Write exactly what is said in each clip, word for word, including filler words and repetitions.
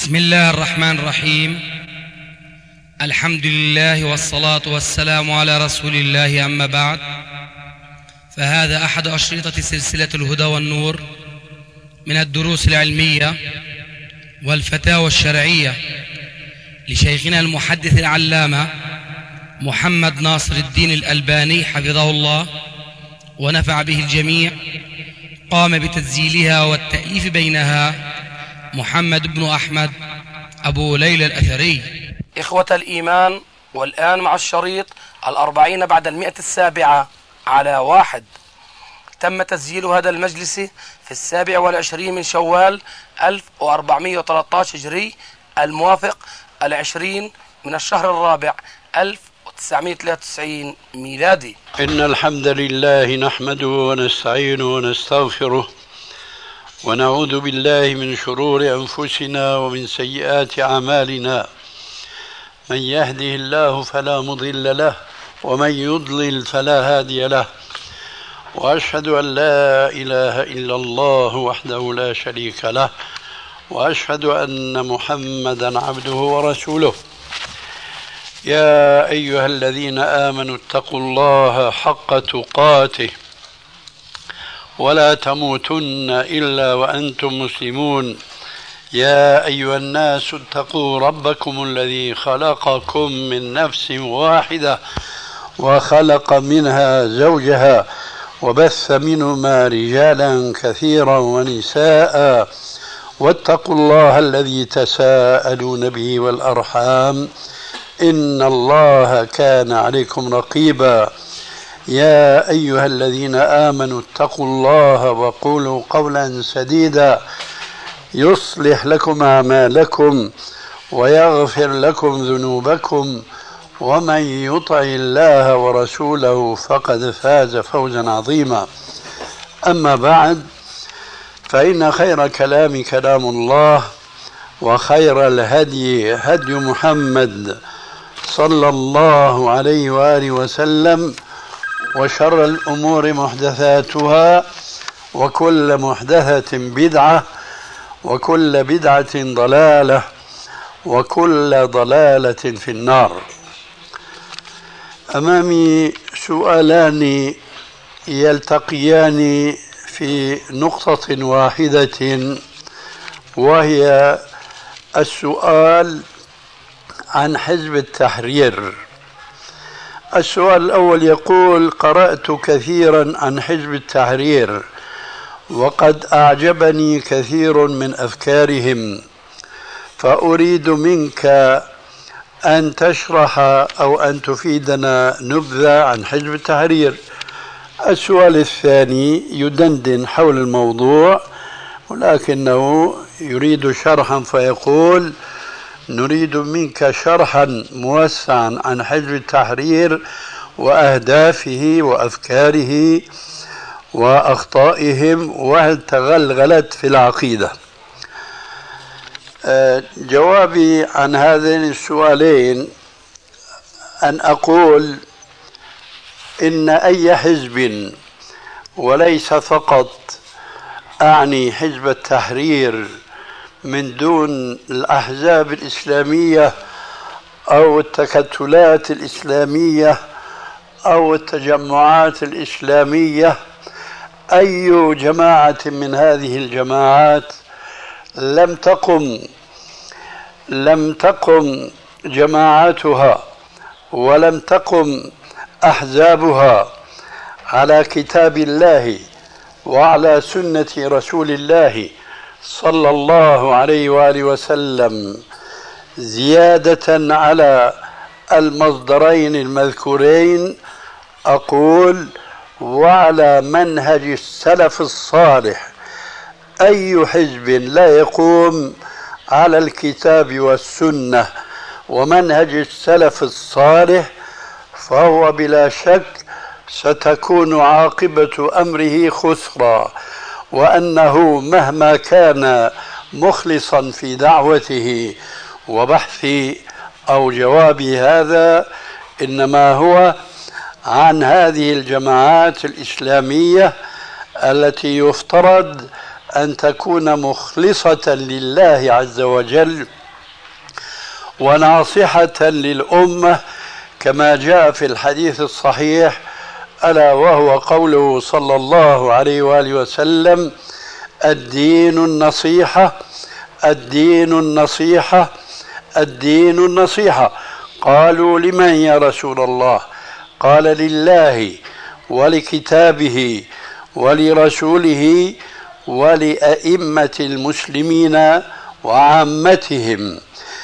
بسم الله الرحمن الرحيم. الحمد لله والصلاة والسلام على رسول الله، أما بعد، فهذا أحد أشرطة سلسلة الهدى والنور من الدروس العلمية والفتاوى الشرعية لشيخنا المحدث العلامة محمد ناصر الدين الألباني حفظه الله ونفع به الجميع. قام بتسجيلها والتأليف بينها محمد بن أحمد أبو ليلى الأثري. إخوة الإيمان، والآن مع الشريط الأربعين بعد المئة السابعة على واحد. تم تسجيل هذا المجلس في السابع والعشرين من شوال ألف وأربعمائة وثلاثة عشر هجري، الموافق العشرين من الشهر الرابع ألف وتسعمائة وثلاثة وتسعين ميلادي. إن الحمد لله نحمده ونستعينه ونستغفره ونعوذ بالله من شرور أنفسنا ومن سيئات أعمالنا. من يهده الله فلا مضل له ومن يضلل فلا هادي له، وأشهد أن لا إله إلا الله وحده لا شريك له، وأشهد أن محمدا عبده ورسوله. يا أيها الذين آمنوا اتقوا الله حق تقاته ولا تموتن إلا وأنتم مسلمون. يا أيها الناس اتقوا ربكم الذي خلقكم من نفس واحدة وخلق منها زوجها وبث منهما رجالا كثيرا ونساء، واتقوا الله الذي تساءلون به والأرحام إن الله كان عليكم رقيبا. يا أيها الذين آمنوا اتقوا الله وقولوا قولا سديدا يصلح لكم أعمالكم ويغفر لكم ذنوبكم، ومن يطع الله ورسوله فقد فاز فوزا عظيما. أما بعد، فإن خير كلام كلام الله، وخير الهدي هدي محمد صلى الله عليه وآله وسلم، وشر الأمور محدثاتها، وكل محدثة بدعة، وكل بدعة ضلالة، وكل ضلالة في النار. أمامي سؤالان يلتقيان في نقطة واحدة، وهي السؤال عن حزب التحرير. السؤال الأول يقول: قرأت كثيرا عن حزب التحرير وقد أعجبني كثير من أفكارهم، فأريد منك أن تشرح أو أن تفيدنا نبذة عن حزب التحرير. السؤال الثاني يدندن حول الموضوع ولكنه يريد شرحا، فيقول: نريد منك شرحا موسعا عن حزب التحرير وأهدافه وأفكاره وأخطائهم، وهل تغلغلت في العقيدة. جوابي عن هذين السؤالين أن أقول إن أي حزب، وليس فقط أعني حزب التحرير من دون الأحزاب الإسلامية أو التكتلات الإسلامية أو التجمعات الإسلامية، أي جماعة من هذه الجماعات لم تقم لم تقم جماعاتها ولم تقم أحزابها على كتاب الله وعلى سنة رسول الله صلى الله عليه وآله وسلم، زيادة على المصدرين المذكورين، أقول: وعلى منهج السلف الصالح، أي حزب لا يقوم على الكتاب والسنة ومنهج السلف الصالح فهو بلا شك ستكون عاقبة أمره خسرا، وأنه مهما كان مخلصا في دعوته وبحث أو جواب هذا، إنما هو عن هذه الجماعات الإسلامية التي يفترض أن تكون مخلصة لله عز وجل وناصحة للأمة كما جاء في الحديث الصحيح، ألا وهو قوله صلى الله عليه وآله وسلم: الدين النصيحة، الدين النصيحة، الدين النصيحة. قالوا: لمن يا رسول الله؟ قال: لله ولكتابه ولرسوله ولأئمة المسلمين وعامتهم.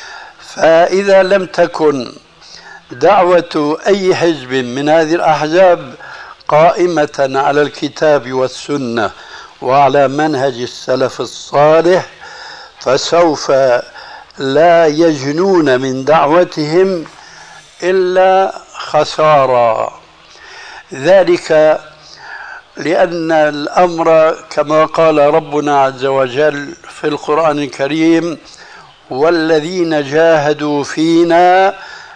فإذا لم تكن دعوة أي حزب من هذه الأحزاب قائمة على الكتاب والسنة وعلى منهج السلف الصالح، فسوف لا يجنون من دعوتهم إلا خسارة. ذلك لأن الأمر كما قال ربنا عز وجل في القرآن الكريم: والذين جاهدوا فينا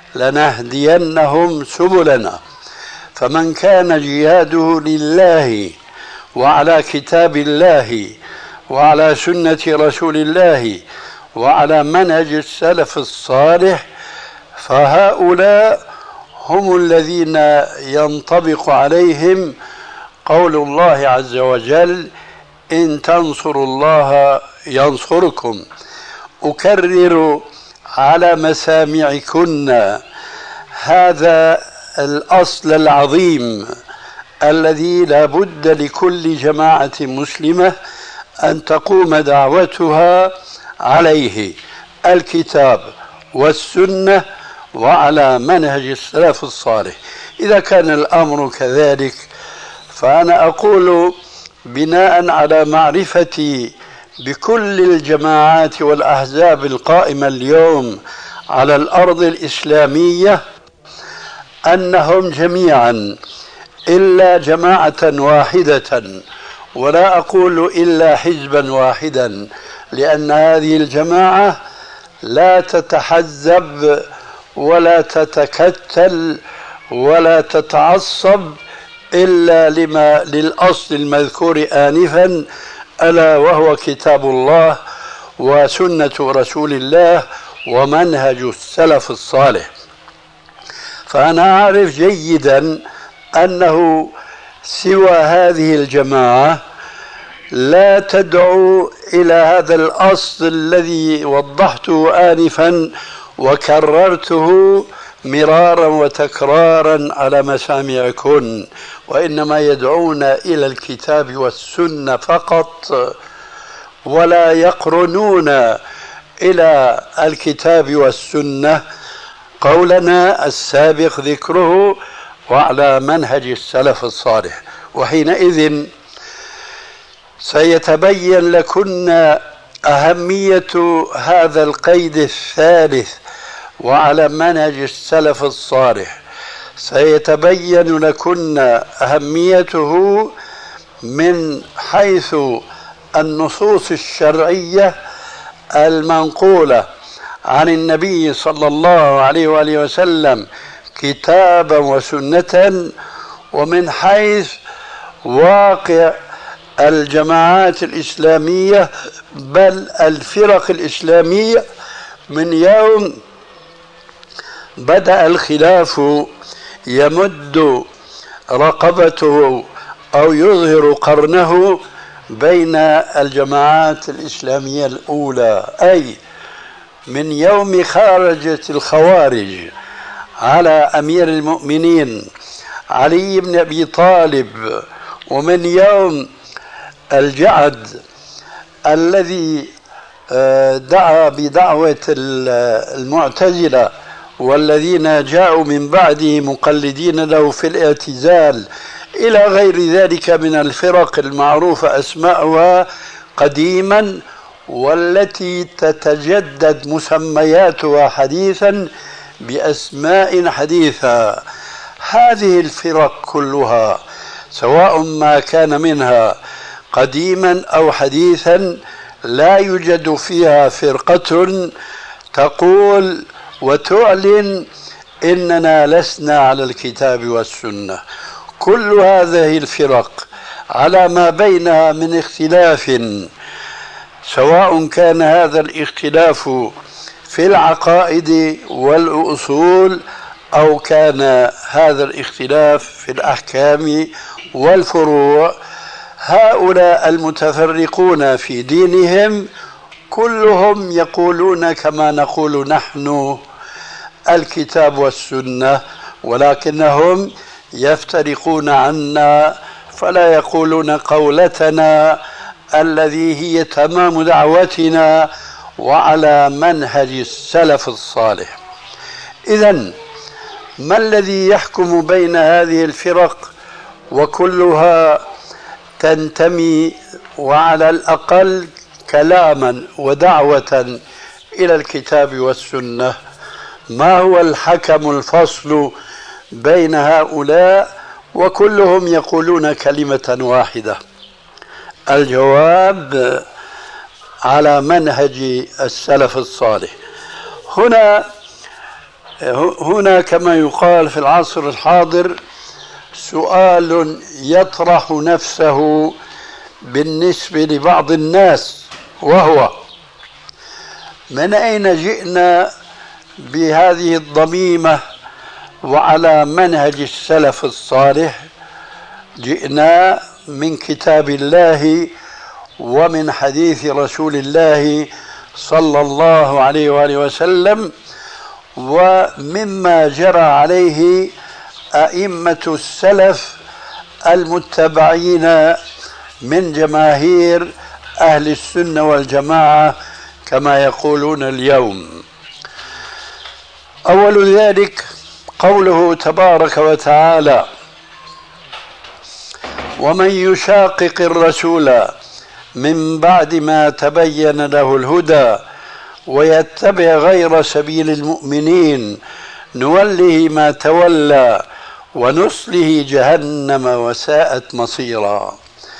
لنهدينهم سبلنا. فمن كان جهاده لله وعلى كتاب الله وعلى سنة رسول الله وعلى منهج السلف الصالح، فهؤلاء هم الذين ينطبق عليهم قول الله عز وجل: إن تنصروا الله ينصركم. أكرر على مسامعكن هذا الأصل العظيم الذي لا بد لكل جماعة مسلمة أن تقوم دعوتها عليه: الكتاب والسنة وعلى منهج السلف الصالح. إذا كان الأمر كذلك، فأنا أقول بناء على معرفتي بكل الجماعات والأحزاب القائمة اليوم على الأرض الإسلامية أنهم جميعا إلا جماعة واحدة، ولا أقول إلا حزبا واحدا، لأن هذه الجماعة لا تتحزب ولا تتكتل ولا تتعصب إلا لما للأصل المذكور آنفا، ألا وهو كتاب الله وسنة رسول الله ومنهج السلف الصالح. فأنا أعرف جيدا أنه سوى هذه الجماعة لا تدعو إلى هذا الأصل الذي وضحته آنفا وكررته مرارا وتكرارا على مسامعكن، وإنما يدعون إلى الكتاب والسنة فقط، ولا يقرنون إلى الكتاب والسنة قولنا السابق ذكره وعلى منهج السلف الصالح. وحينئذ سيتبين لكن أهمية هذا القيد الثالث وعلى منهج السلف الصالح، سيتبين لكن أهميته من حيث النصوص الشرعية المنقولة عن النبي صلى الله عليه وآله وسلم كتابا وسنة، ومن حيث واقع الجماعات الإسلامية بل الفرق الإسلامية من يوم بدأ الخلاف يمد رقبته أو يظهر قرنه بين الجماعات الإسلامية الأولى، أي من يوم خرجت الخوارج على أمير المؤمنين علي بن أبي طالب، ومن يوم الجعد الذي دعا بدعوة المعتزلة والذين جاءوا من بعده مقلدين له في الاعتزال، إلى غير ذلك من الفرق المعروفة أسماءها قديما والتي تتجدد مسمياتها حديثا بأسماء حديثة. هذه الفرق كلها سواء ما كان منها قديما أو حديثا لا يوجد فيها فرقة تقول وتعلن إننا لسنا على الكتاب والسنة. كل هذه الفرق على ما بينها من اختلاف سواء كان هذا الاختلاف في العقائد والأصول أو كان هذا الاختلاف في الأحكام والفروع. هؤلاء المتفرقون في دينهم كلهم يقولون كما نقول نحن الكتاب والسنة، ولكنهم يفترقون عنا فلا يقولون قولتنا الذي هي تمام دعوتنا وعلى منهج السلف الصالح. إذن ما الذي يحكم بين هذه الفرق وكلها تنتمي وعلى الأقل كلاما ودعوة إلى الكتاب والسنة؟ ما هو الحكم الفصل بين هؤلاء وكلهم يقولون كلمة واحدة؟ الجواب على منهج السلف الصالح. هنا هنا كما يقال في العصر الحاضر سؤال يطرح نفسه بالنسبة لبعض الناس، وهو: من أين جئنا بهذه الضميمة وعلى منهج السلف الصالح؟ جئنا من كتاب الله ومن حديث رسول الله صلى الله عليه وآله وسلم، ومما جرى عليه أئمة السلف المتبعين من جماهير أهل السنة والجماعة كما يقولون اليوم. أول ذلك قوله تبارك وتعالى: ومن يشاقق الرسول من بعد ما تبين له الهدى ويتبع غير سبيل المؤمنين نوله ما تولى ونصله جهنم وساءت مصيرا.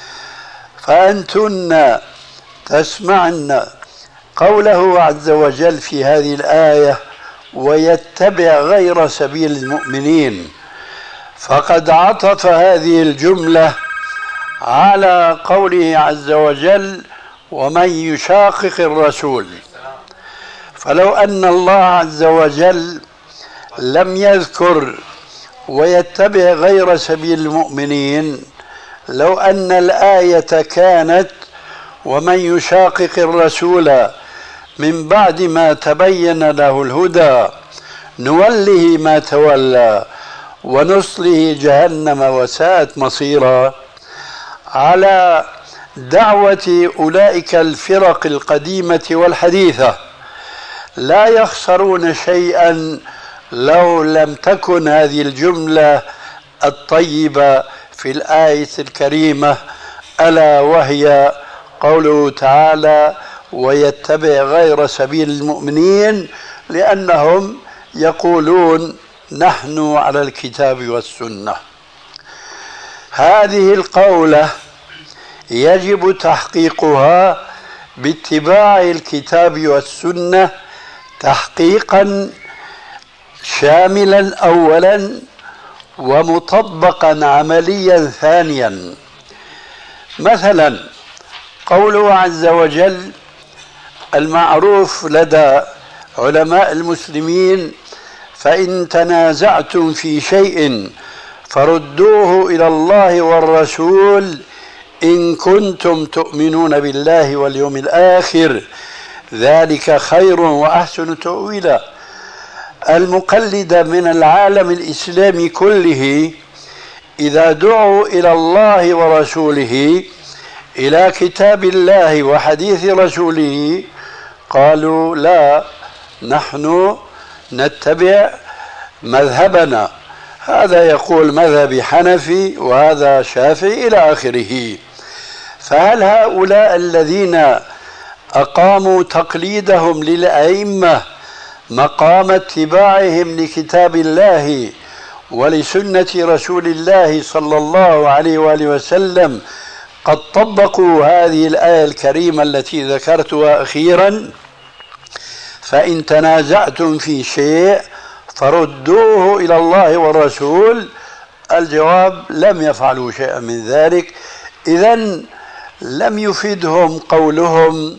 فأنتن تسمعن قوله عز وجل في هذه الآية: ويتبع غير سبيل المؤمنين، فقد عطف هذه الجملة على قوله عز وجل: ومن يشاقق الرسول. فلو أن الله عز وجل لم يذكر ويتبع غير سبيل المؤمنين، لو أن الآية كانت: ومن يشاقق الرسول من بعد ما تبين له الهدى نوله ما تولى ونصله جهنم وساءت مصيرا، على دعوة أولئك الفرق القديمة والحديثة لا يخسرون شيئا لو لم تكن هذه الجملة الطيبة في الآية الكريمة، ألا وهي قوله تعالى: ويتبع غير سبيل المؤمنين، لأنهم يقولون نحن على الكتاب والسنة. هذه القولة يجب تحقيقها باتباع الكتاب والسنة تحقيقا شاملا أولا، ومطبقا عمليا ثانيا. مثلا قوله عز وجل المعروف لدى علماء المسلمين: فإن تنازعتم في شيء فردوه إلى الله والرسول إن كنتم تؤمنون بالله واليوم الآخر ذلك خير وأحسن تأويلا. المقلد من العالم الإسلامي كله إذا دعوا إلى الله ورسوله، إلى كتاب الله وحديث رسوله، قالوا: لا، نحن نتبع مذهبنا، هذا يقول مذهب حنفي وهذا شافعي إلى آخره. فهل هؤلاء الذين أقاموا تقليدهم للأئمة مقام اتباعهم لكتاب الله ولسنة رسول الله صلى الله عليه وآله وسلم قد طبقوا هذه الآية الكريمة التي ذكرتها أخيرا: فإن تنازعتم في شيء فردوه إلى الله والرسول؟ الجواب: لم يفعلوا شيئا من ذلك. إذن لم يفيدهم قولهم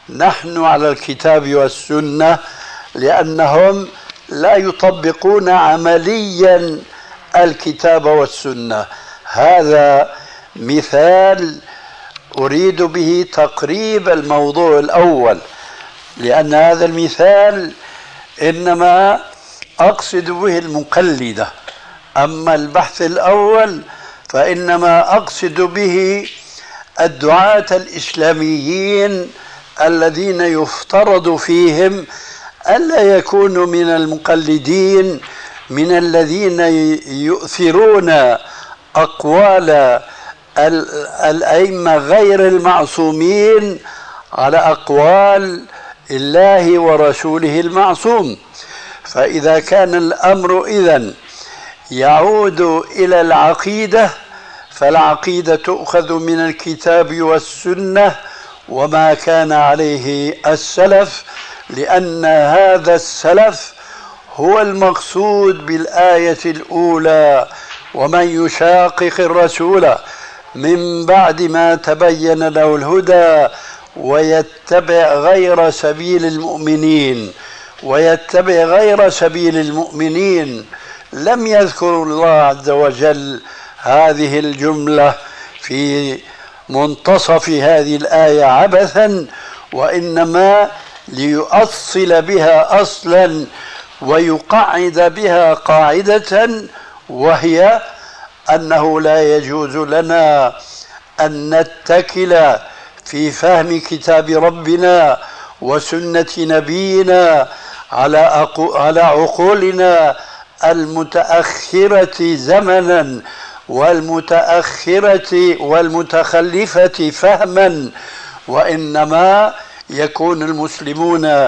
نحن على الكتاب والسنة، لأنهم لا يطبقون عمليا الكتاب والسنة. هذا مثال أريد به تقريب الموضوع الأول، لأن هذا المثال إنما أقصد به المقلدة، أما البحث الأول فإنما أقصد به الدعاة الإسلاميين الذين يفترض فيهم ألا يكونوا من المقلدين، من الذين يؤثرون أقوال الأئمة غير المعصومين على أقوال الله ورسوله المعصوم. فإذا كان الأمر إذن يعود إلى العقيدة، فالعقيدة تؤخذ من الكتاب والسنة وما كان عليه السلف، لأن هذا السلف هو المقصود بالآية الأولى: ومن يشاقق الرسول من بعد ما تبين له الهدى ويتبع غير سبيل المؤمنين. ويتبع غير سبيل المؤمنين لم يذكر الله عز وجل هذه الجملة في منتصف هذه الآية عبثا، وإنما ليؤصل بها أصلا ويقعد بها قاعدة، وهي أنه لا يجوز لنا أن نتكل في فهم كتاب ربنا وسنة نبينا على على عقولنا المتأخرة زمنا والمتأخرة والمتخلفة فهما، وإنما يكون المسلمون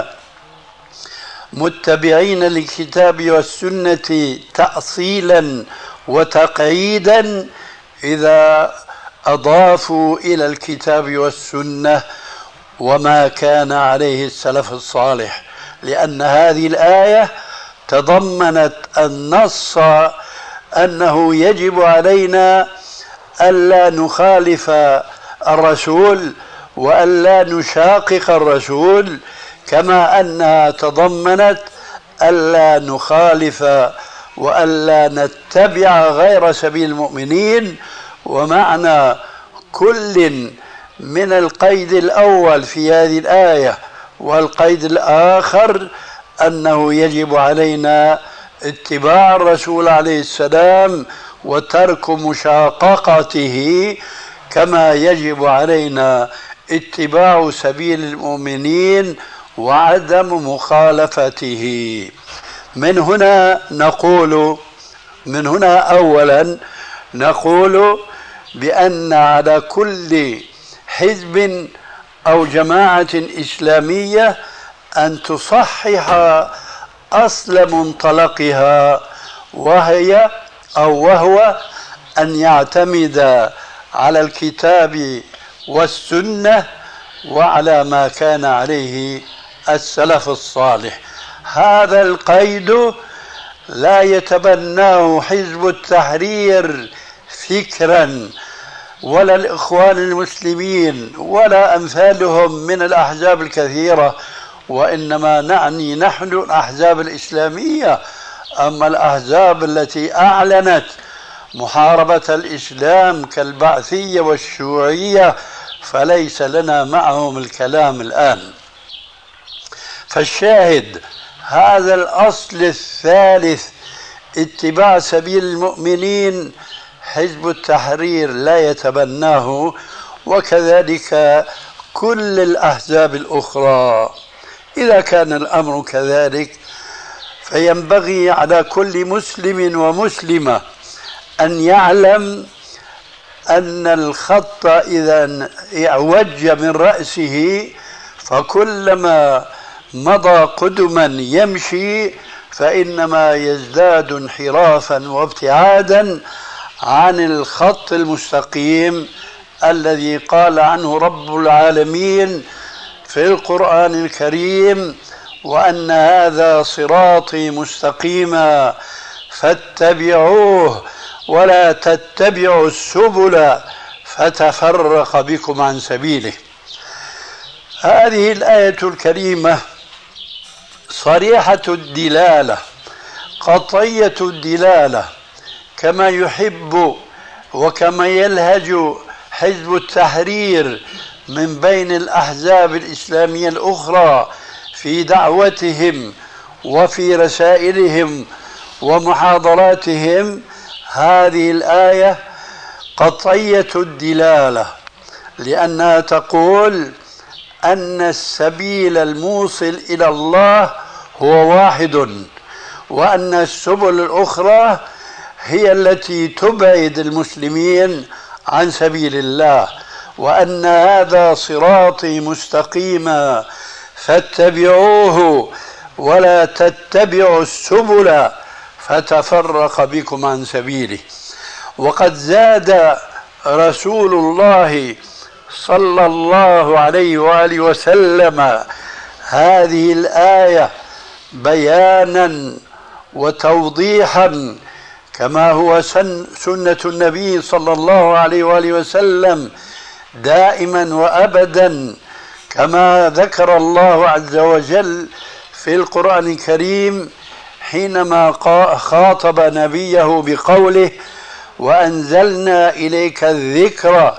متبعين للكتاب والسنة تأصيلا وتقعيدا إذا أضافوا إلى الكتاب والسنة وما كان عليه السلف الصالح، لأن هذه الآية تضمنت النص أنه يجب علينا ألا نخالف الرسول وألا نشاقق الرسول، كما أنها تضمنت ألا نخالف وألا نتبع غير سبيل المؤمنين. ومعنى كل من القيد الأول في هذه الآية والقيد الآخر أنه يجب علينا اتباع الرسول عليه السلام وترك مشاققته، كما يجب علينا اتباع سبيل المؤمنين وعدم مخالفته. من هنا نقول من هنا أولا نقول بأن على كل حزب أو جماعة إسلامية أن تصحح أصل منطلقها، وهي أو وهو أن يعتمد على الكتاب والسنة وعلى ما كان عليه السلف الصالح. هذا القيد لا يتبناه حزب التحرير فكرا ولا الإخوان المسلمين ولا أمثالهم من الأحزاب الكثيرة، وإنما نعني نحن الأحزاب الإسلامية. أما الأحزاب التي أعلنت محاربة الإسلام كالبعثية والشيوعية فليس لنا معهم الكلام الآن. فالشاهد هذا الأصل الثالث اتباع سبيل المؤمنين حزب التحرير لا يتبناه، وكذلك كل الأحزاب الأخرى. إذا كان الأمر كذلك فينبغي على كل مسلم ومسلمة أن يعلم أن الخط إذا اعوج من رأسه فكلما مضى قدما يمشي فإنما يزداد انحرافا وابتعادا عن الخط المستقيم الذي قال عنه رب العالمين في القرآن الكريم: وأن هذا صراطي مستقيما فاتبعوه ولا تتبعوا السبل فتفرق بكم عن سبيله. هذه الآية الكريمة صريحة الدلالة قطعية الدلالة، كما يحب وكما يلهج حزب التحرير من بين الأحزاب الإسلامية الأخرى في دعوتهم وفي رسائلهم ومحاضراتهم. هذه الآية قطعية الدلالة، لأنها تقول أن السبيل الموصل إلى الله هو واحد، وأن السبل الأخرى هي التي تبعد المسلمين عن سبيل الله، وأن هذا صراطي مستقيما فاتبعوه ولا تتبعوا السبل فتفرق بكم عن سبيله. وقد زاد رسول الله صلى الله عليه وآله وسلم هذه الآية بيانا وتوضيحا، كما هو سنة النبي صلى الله عليه وآله وسلم دائما وأبدا، كما ذكر الله عز وجل في القرآن الكريم حينما خاطب نبيه بقوله: وأنزلنا إليك الذكر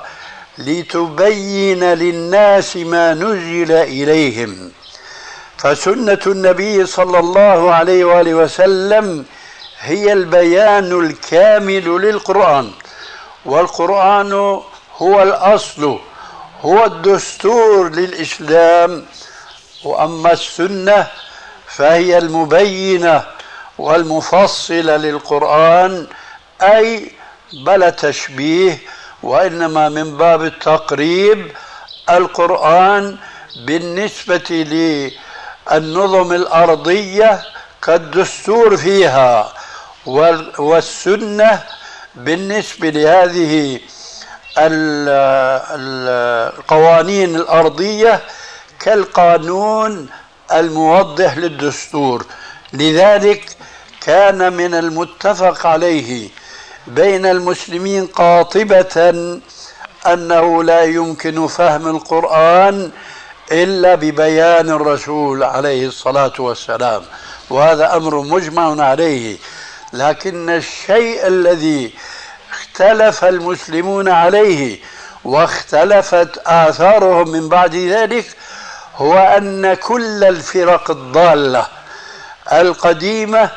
لتبين للناس ما نزل إليهم. فسنة النبي صلى الله عليه وآله وسلم هي البيان الكامل للقرآن، والقرآن هو الأصل، هو الدستور للإسلام، وأما السنة فهي المبينة والمفصلة للقرآن، أي بلا تشبيه، وإنما من باب التقريب. القرآن بالنسبة للنظم الأرضية كالدستور فيها، والسنة بالنسبة لهذه القوانين الأرضية كالقانون الموضح للدستور. لذلك كان من المتفق عليه بين المسلمين قاطبة أنه لا يمكن فهم القرآن إلا ببيان الرسول عليه الصلاة والسلام، وهذا أمر مجمع عليه. لكن الشيء الذي اختلف المسلمون عليه واختلفت آثارهم من بعد ذلك هو أن كل الفرق الضالة القديمة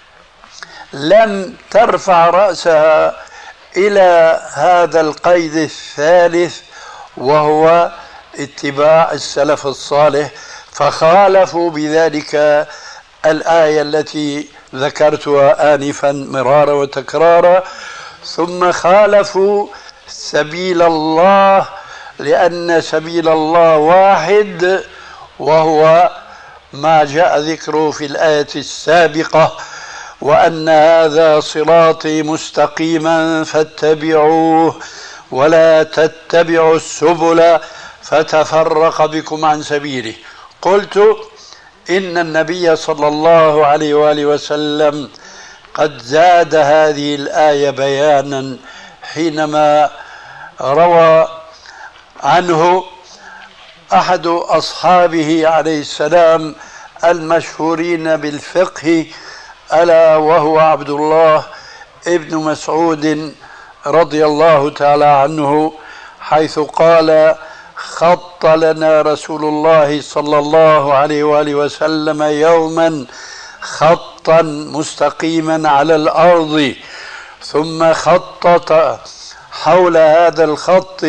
لم ترفع رأسها إلى هذا القيد الثالث، وهو اتباع السلف الصالح، فخالفوا بذلك الآية التي ذكرتها آنفا مرارا وتكرارا. ثم خالفوا سبيل الله، لأن سبيل الله واحد، وهو ما جاء ذكره في الآية السابقة: وأن هذا صراطي مستقيما فاتبعوه ولا تتبعوا السبل فتفرق بكم عن سبيله. قلت إن النبي صلى الله عليه وآله وسلم قد زاد هذه الآية بيانا حينما روى عنه أحد أصحابه عليه السلام المشهورين بالفقه، ألا وهو عبد الله ابن مسعود رضي الله تعالى عنه، حيث قال: خط لنا رسول الله صلى الله عليه وآله وسلم يوما خطا مستقيما على الأرض، ثم خطط حول هذا الخط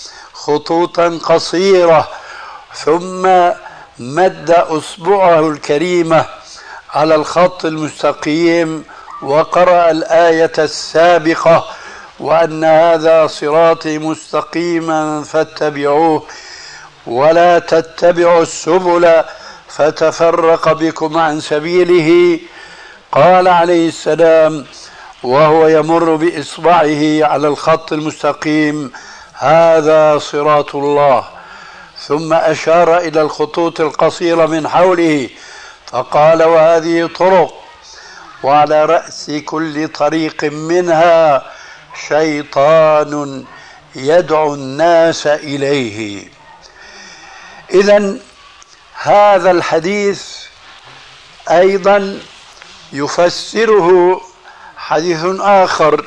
خطوطا قصيرة، ثم مد أصبعه الكريمة على الخط المستقيم وقرأ الآية السابقة: وأن هذا صراطي مستقيما فاتبعوه ولا تتبعوا السبل فتفرق بكم عن سبيله. قال عليه السلام وهو يمر بإصبعه على الخط المستقيم: هذا صراط الله. ثم أشار إلى الخطوط القصيرة من حوله فقال: وهذه طرق، وعلى رأس كل طريق منها شيطان يدعو الناس إليه. إذن هذا الحديث أيضا يفسره حديث آخر،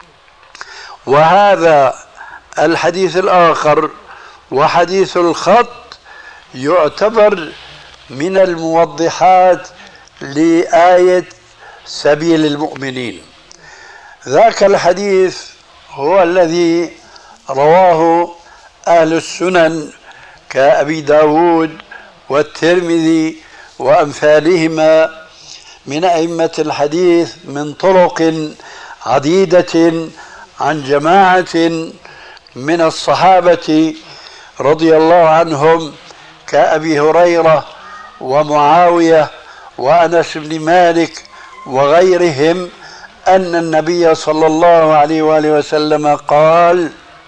وهذا الحديث الآخر وحديث الخط يعتبر من الموضحات لآية سبيل المؤمنين. ذاك الحديث هو الذي رواه أهل السنن كأبي داود والترمذي وأمثالهما من أئمة الحديث من طرق عديدة عن جماعة من الصحابة رضي الله عنهم كأبي هريرة ومعاوية وأنس بن مالك وغيرهم أن النبي صلى الله عليه وآله وسلم قال: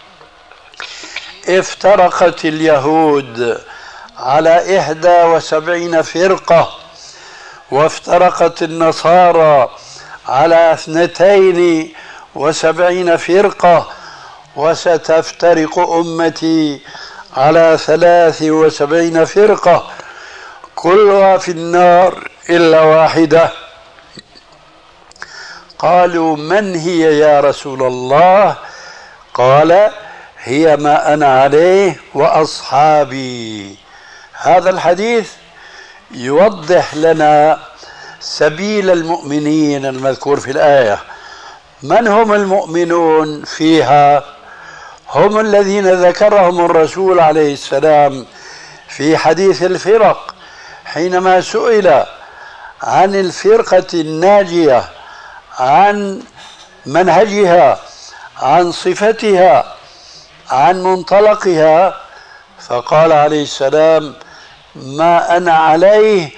افترقت اليهود على إحدى وسبعين فرقة، وافترقت النصارى على اثنتين وسبعين فرقة، وستفترق أمتي على ثلاث وسبعين فرقة كلها في النار إلا واحدة. قالوا: من هي يا رسول الله؟ قال: هي ما أنا عليه وأصحابي. هذا الحديث يوضح لنا سبيل المؤمنين المذكور في الآية. من هم المؤمنون فيها؟ هم الذين ذكرهم الرسول عليه السلام في حديث الفرق حينما سئل عن الفرقة الناجية، عن منهجها، عن صفتها، عن منطلقها، فقال عليه السلام: ما أنا عليه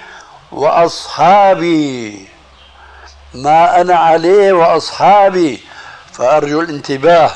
وأصحابي. ما أنا عليه وأصحابي. فأرجو الانتباه،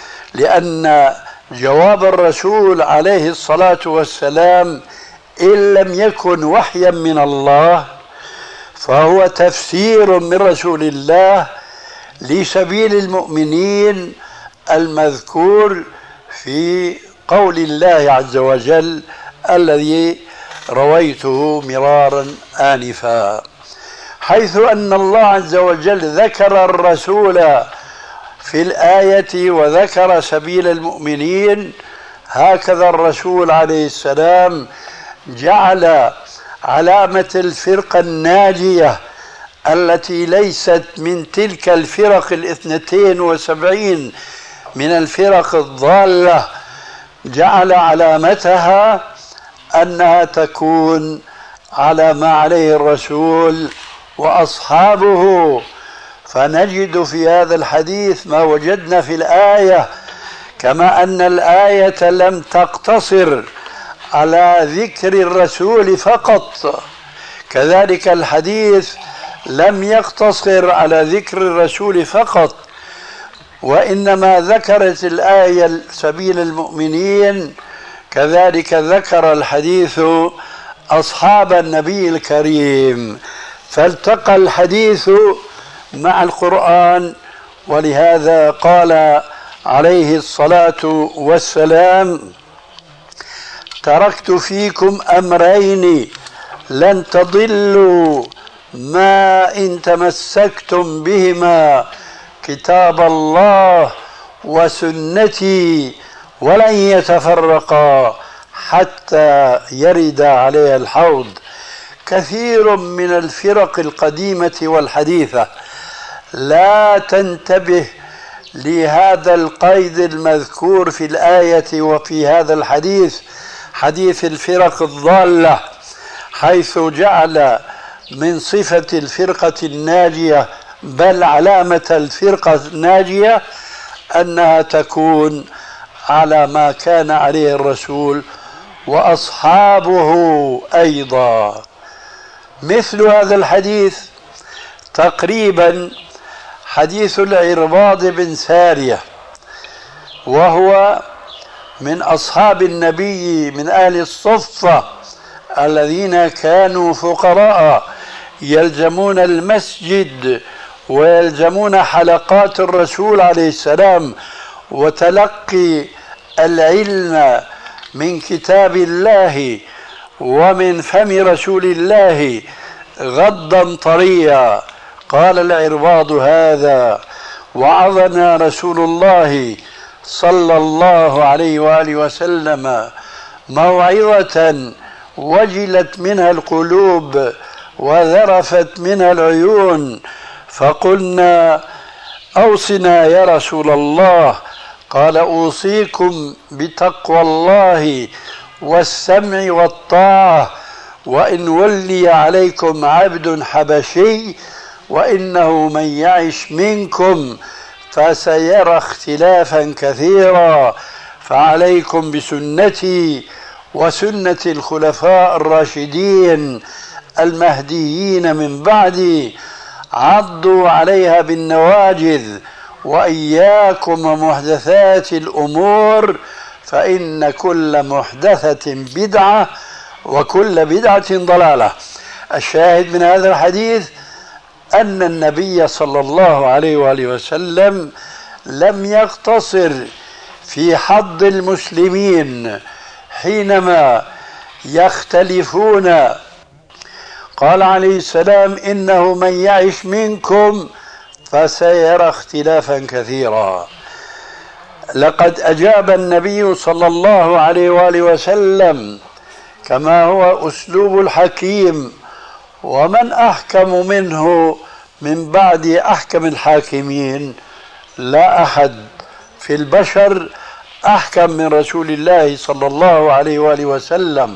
لأن جواب الرسول عليه الصلاة والسلام إن لم يكن وحيا من الله فهو تفسير من رسول الله لسبيل المؤمنين المذكور في قول الله عز وجل الذي رويته مرارا آنفا، حيث أن الله عز وجل ذكر الرسول في الآية وذكر سبيل المؤمنين. هكذا الرسول عليه السلام جعل علامة الفرقة الناجية التي ليست من تلك الفرق الاثنتين وسبعين من الفرق الضالة، جعل علامتها أنها تكون على ما عليه الرسول وأصحابه. فنجد في هذا الحديث ما وجدنا في الآية، كما أن الآية لم تقتصر على ذكر الرسول فقط، كذلك الحديث لم يقتصر على ذكر الرسول فقط، وإنما ذكرت الآية سبيل المؤمنين، كذلك ذكر الحديث أصحاب النبي الكريم، فالتقى الحديث مع القرآن. ولهذا قال عليه الصلاة والسلام: تركت فيكم أمرين لن تضلوا ما إن تمسكتم بهما، كتاب الله وسنتي، ولن يتفرقا حتى يرد عليها الحوض. كثير من الفرق القديمة والحديثة لا تنتبه لهذا القيد المذكور في الآية وفي هذا الحديث، حديث الفرق الضالة، حيث جعل من صفة الفرقة الناجية بل علامة الفرقة الناجية أنها تكون على ما كان عليه الرسول وأصحابه أيضا. مثل هذا الحديث تقريبا حديث العرباض بن سارية، وهو من أصحاب النبي من أهل الصفة الذين كانوا فقراء يلزمون المسجد ويلزمون حلقات الرسول عليه السلام وتلقي العلم من كتاب الله ومن فم رسول الله غضا طريا. قال العرباض هذا وعظنا رسول الله صلى الله عليه وآله وسلم موعظة وجلت منها القلوب وذرفت منها العيون، فقلنا أوصنا يا رسول الله. قال أوصيكم بتقوى الله والسمع والطاعة، وإن ولي عليكم عبد حبشي وإنه من يعش منكم فسيرى اختلافا كثيرا، فعليكم بسنتي وسنة الخلفاء الراشدين المهديين من بعدي، عضوا عليها بالنواجذ، وإياكم ومحدثات الأمور، فإن كل محدثة بدعة وكل بدعة ضلالة. الشاهد من هذا الحديث أن النبي صلى الله عليه وآله وسلم لم يقتصر في حض المسلمين حينما يختلفون. قال عليه السلام إنه من يعش منكم فسيرى اختلافا كثيرا. لقد أجاب النبي صلى الله عليه وآله وسلم كما هو أسلوب الحكيم، ومن أحكم منه من بعد أحكم الحاكمين؟ لا أحد في البشر أحكم من رسول الله صلى الله عليه وآله وسلم.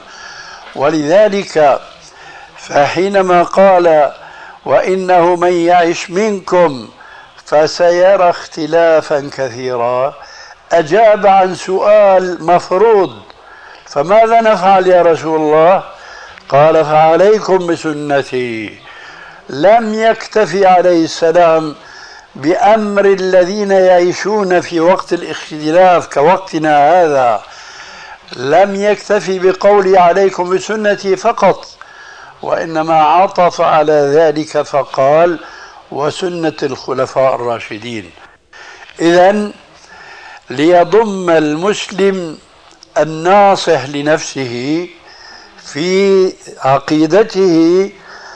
ولذلك فحينما قال وإنه من يعش منكم فسيرى اختلافا كثيرا، أجاب عن سؤال مفروض: فماذا نفعل يا رسول الله؟ قال فعليكم بسنتي. لم يكتفي عليه السلام بأمر الذين يعيشون في وقت الاختلاف كوقتنا هذا، لم يكتفي بقول عليكم بسنتي فقط، وإنما عطف على ذلك فقال وسنة الخلفاء الراشدين. إذن ليضم المسلم الناصح لنفسه في عقيدته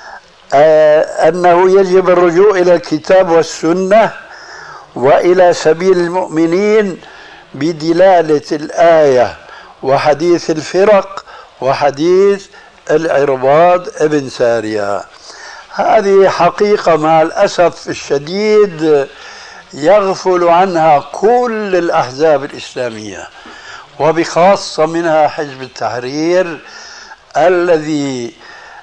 آه أنه يجب الرجوع إلى الكتاب والسنة وإلى سبيل المؤمنين بدلالة الآية وحديث الفرق وحديث العرباض ابن سارية. هذه حقيقة مع الأسف الشديد يغفل عنها كل الأحزاب الإسلامية، وبخاصة منها حزب التحرير الذي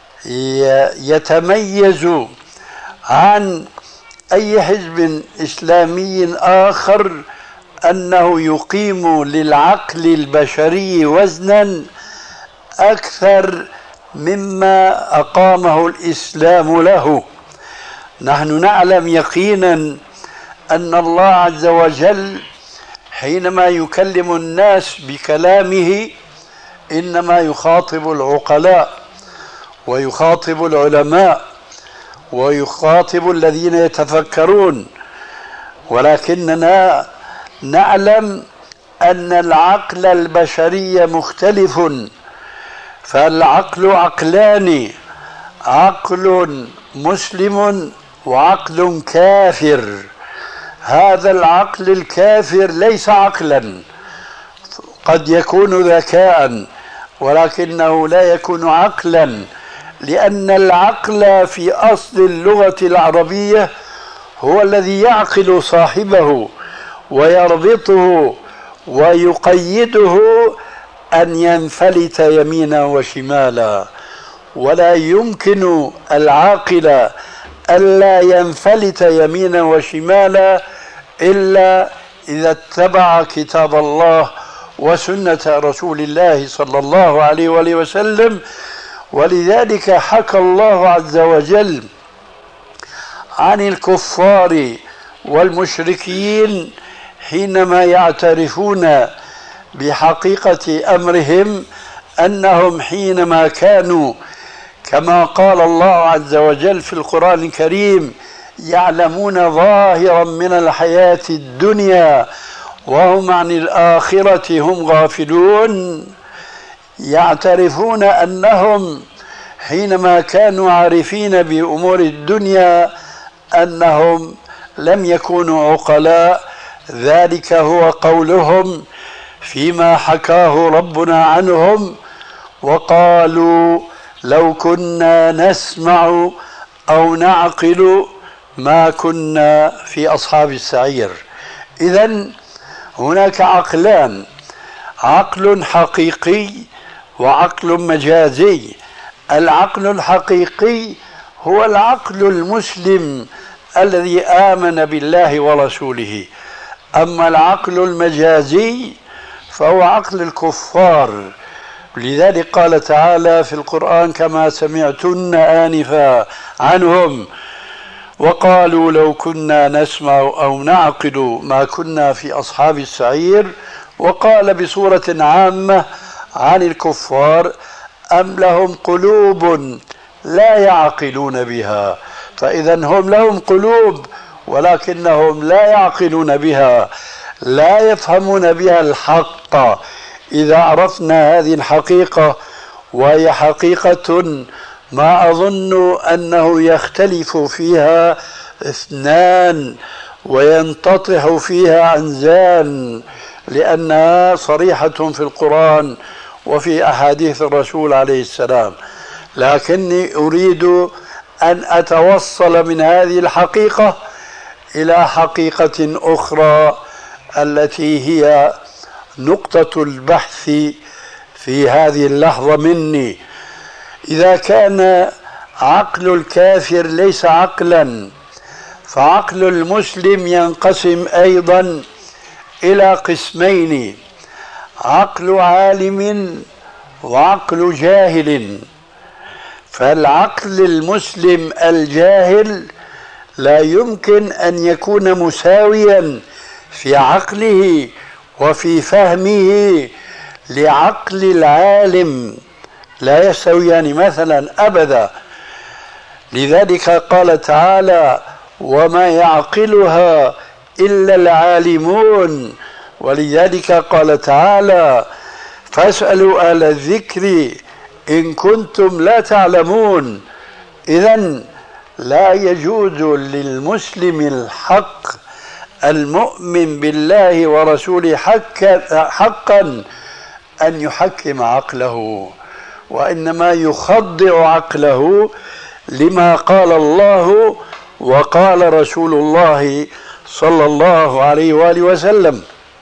يتميز عن أي حزب إسلامي آخر أنه يقيم للعقل البشري وزنا أكثر مما أقامه الإسلام له. نحن نعلم يقينا أن الله عز وجل حينما يكلم الناس بكلامه إنما يخاطب العقلاء ويخاطب العلماء ويخاطب الذين يتفكرون، ولكننا نعلم أن العقل البشري مختلف، فالعقل عقلان: عقل مسلم وعقل كافر. هذا العقل الكافر ليس عقلا، قد يكون ذكاء ولكنه لا يكون عقلا، لأن العقل في أصل اللغة العربية هو الذي يعقل صاحبه ويربطه ويقيده أن ينفلت يمينا وشمالا، ولا يمكن العاقل ألا ينفلت يمينا وشمالا إلا إذا اتبع كتاب الله وسنة رسول الله صلى الله عليه وآله وسلم. ولذلك حكى الله عز وجل عن الكفار والمشركين حينما يعترفون بحقيقة أمرهم أنهم حينما كانوا كما قال الله عز وجل في القرآن الكريم يعلمون ظاهرا من الحياة الدنيا وهم عن الآخرة هم غافلون، يعترفون أنهم حينما كانوا عارفين بأمور الدنيا أنهم لم يكونوا عقلاء. ذلك هو قولهم فيما حكاه ربنا عنهم: وقالوا لو كنا نسمع أو نعقل ما كنا في أصحاب السعير. إذن هناك عقلان: عقل حقيقي وعقل مجازي. العقل الحقيقي هو العقل المسلم الذي آمن بالله ورسوله، أما العقل المجازي فهو عقل الكفار. لذلك قال تعالى في القرآن كما سمعتن آنفا عنهم: وقالوا لو كنا نسمع أو نعقل ما كنا في أصحاب السعير. وقال بصورة عامة عن الكفار: أم لهم قلوب لا يعقلون بها. فإذا هم لهم قلوب ولكنهم لا يعقلون بها، لا يفهمون بها الحق. إذا عرفنا هذه الحقيقة، وهي حقيقة ما أظن أنه يختلف فيها اثنان وينتطح فيها عنزان، لأنها صريحة في القرآن وفي أحاديث الرسول عليه السلام، لكني أريد أن أتوصل من هذه الحقيقة إلى حقيقة أخرى التي هي نقطة البحث في هذه اللحظة مني. إذا كان عقل الكافر ليس عقلا، فعقل المسلم ينقسم أيضا إلى قسمين: عقل عالم وعقل جاهل. فالعقل المسلم الجاهل لا يمكن أن يكون مساويا في عقله وفي فهمه لعقل العالم، لا يستويان مثلا أبدا. لذلك قال تعالى: وما يعقلها إلا العالمون. ولذلك قال تعالى: فاسألوا أهل الذكر إن كنتم لا تعلمون. إذن لا يجوز للمسلم الحق المؤمن بالله ورسوله حقا, حقا أن يحكم عقله، وإنما يخضع عقله لما قال الله وقال رسول الله صلى الله عليه وآله وسلم.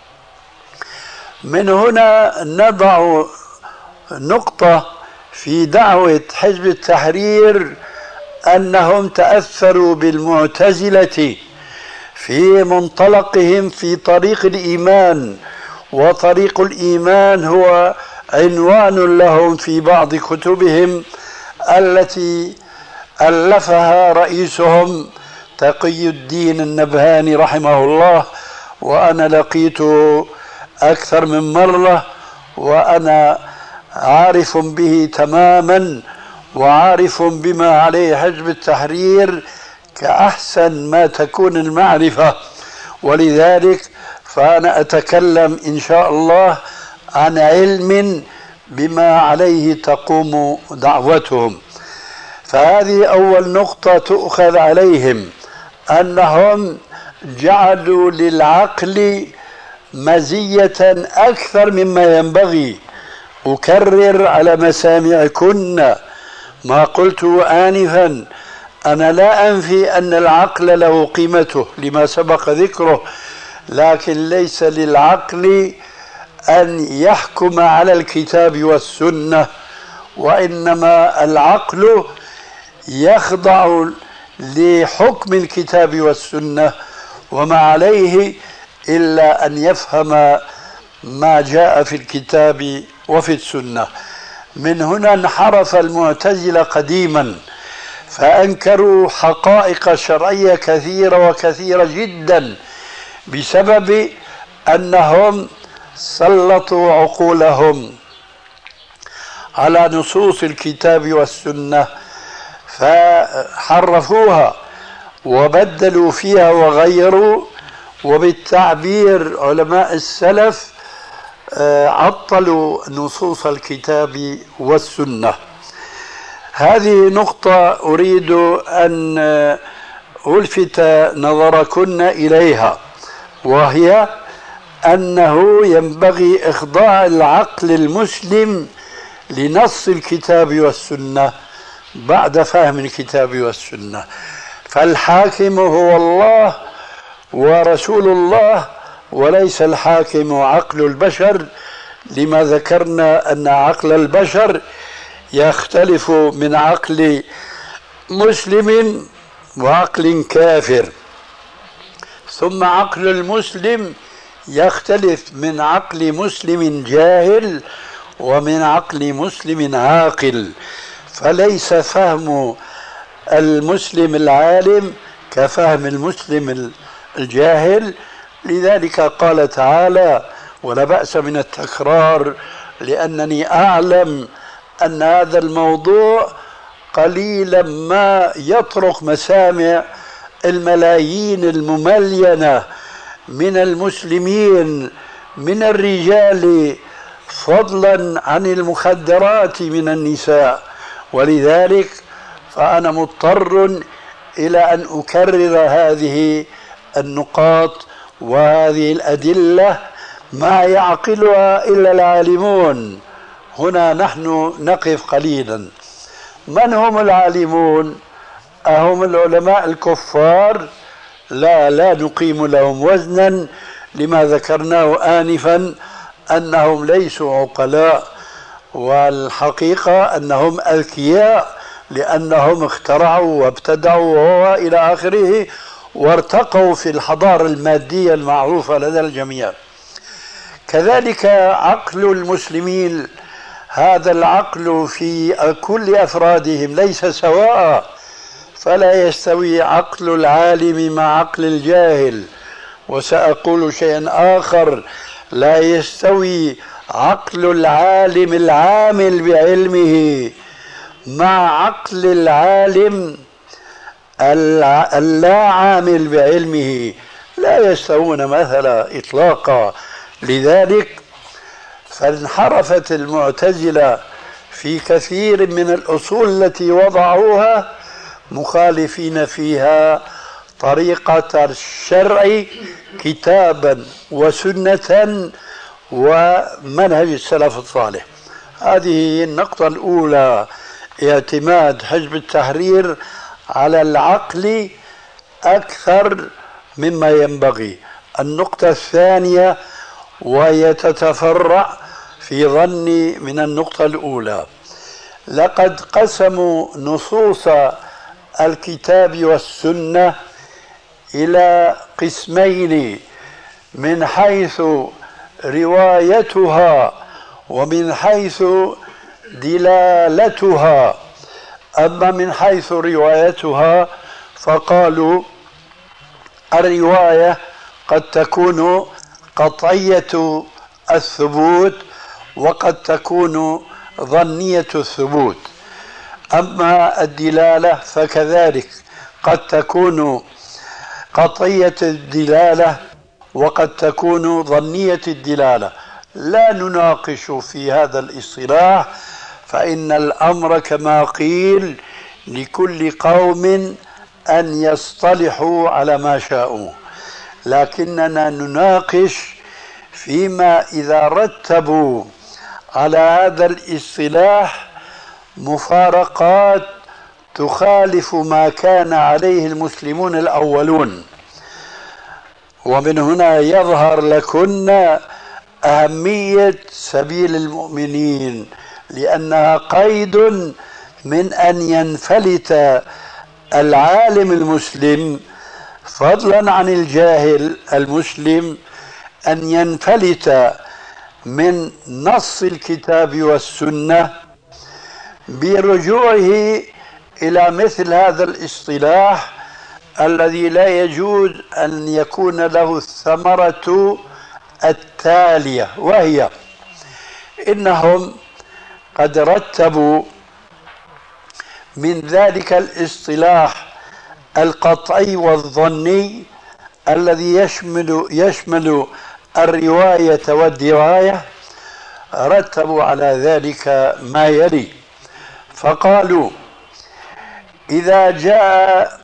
من هنا نضع نقطة في دعوة حزب التحرير أنهم تأثروا بالمعتزلة في منطلقهم في طريق الإيمان، وطريق الإيمان هو عنوان لهم في بعض كتبهم التي ألفها رئيسهم تقي الدين النبهاني رحمه الله، وأنا لقيته أكثر من مرة وأنا عارف به تماما، وعارف بما عليه حزب التحرير كأحسن ما تكون المعرفة. ولذلك فأنا أتكلم إن شاء الله عن علم بما عليه تقوم دعوتهم. فهذه أول نقطة تؤخذ عليهم، أنهم جعلوا للعقل مزية أكثر مما ينبغي. أكرر على مسامعكن ما قلته آنفا: أنا لا أنفي أن العقل له قيمته لما سبق ذكره، لكن ليس للعقل أن يحكم على الكتاب والسنة، وإنما العقل يخضع لحكم الكتاب والسنة وما عليه إلا أن يفهم ما جاء في الكتاب وفي السنة. من هنا انحرف المعتزلة قديما فأنكروا حقائق شرعية كثيرة وكثيرة جدا بسبب أنهم سلطوا عقولهم على نصوص الكتاب والسنة فحرفوها وبدلوا فيها وغيروا. وبالتعبير علماء السلف عطلوا نصوص الكتاب والسنة. هذه نقطة أريد أن ألفت نظركن إليها، وهي أنه ينبغي إخضاع العقل المسلم لنص الكتاب والسنة بعد فهم الكتاب والسنة. فالحاكم هو الله ورسول الله، وليس الحاكم عقل البشر، لما ذكرنا أن عقل البشر يختلف من عقل مسلم وعقل كافر، ثم عقل المسلم يختلف من عقل مسلم جاهل ومن عقل مسلم عاقل. فليس فهم المسلم العالم كفهم المسلم الجاهل. لذلك قال تعالى: ولا بأس من التكرار، لأنني أعلم أن هذا الموضوع قليلا ما يطرق مسامع الملايين المملينة من المسلمين من الرجال، فضلا عن المخدرات من النساء. ولذلك فأنا مضطر إلى أن أكرر هذه النقاط وهذه الأدلة ما يعقلها إلا العالمون. هنا نحن نقف قليلا. من هم العالمون؟ أهم العلماء الكفار؟ لا لا نقيم لهم وزنا، لما ذكرناه آنفا أنهم ليسوا عقلاء، والحقيقة أنهم أذكياء، لأنهم اخترعوا وابتدعوا وإلى آخره، وارتقوا في الحضارة المادية المعروفة لدى الجميع. كذلك عقل المسلمين، هذا العقل في كل أفرادهم ليس سواء، فلا يستوي عقل العالم مع عقل الجاهل. وسأقول شيئا آخر: لا يستوي عقل العالم العامل بعلمه مع عقل العالم اللا عامل بعلمه، لا يستوون مثلا إطلاقا. لذلك فانحرفت المعتزلة في كثير من الأصول التي وضعوها، مخالفين فيها طريقة الشرع كتابا وسنة ومنهج السلف الصالح. هذه النقطة الأولى، اعتماد حزب التحرير على العقل أكثر مما ينبغي. النقطة الثانية، وهي تتفرع في ظني من النقطة الأولى، لقد قسموا نصوص الكتاب والسنة إلى قسمين من حيث روايتها ومن حيث دلالتها. أما من حيث روايتها فقالوا الرواية قد تكون قطعية الثبوت وقد تكون ظنية الثبوت. أما الدلالة فكذلك قد تكون قطعية الدلالة وقد تكون ظنية الدلالة. لا نناقش في هذا الاصطلاح، فإن الأمر كما قيل لكل قوم أن يصطلحوا على ما شاءوا، لكننا نناقش فيما إذا رتبوا على هذا الاصطلاح مفارقات تخالف ما كان عليه المسلمون الأولون. ومن هنا يظهر لكن أهمية سبيل المؤمنين، لأنها قيد من أن ينفلت العالم المسلم فضلا عن الجاهل المسلم، أن ينفلت من نص الكتاب والسنة برجوعه إلى مثل هذا الاصطلاح الذي لا يجوز أن يكون له الثمرة التالية، وهي إنهم قد رتبوا من ذلك الاصطلاح القطعي والظني الذي يشمل يشمل الرواية والدراية، رتبوا على ذلك ما يلي، فقالوا: إذا جاء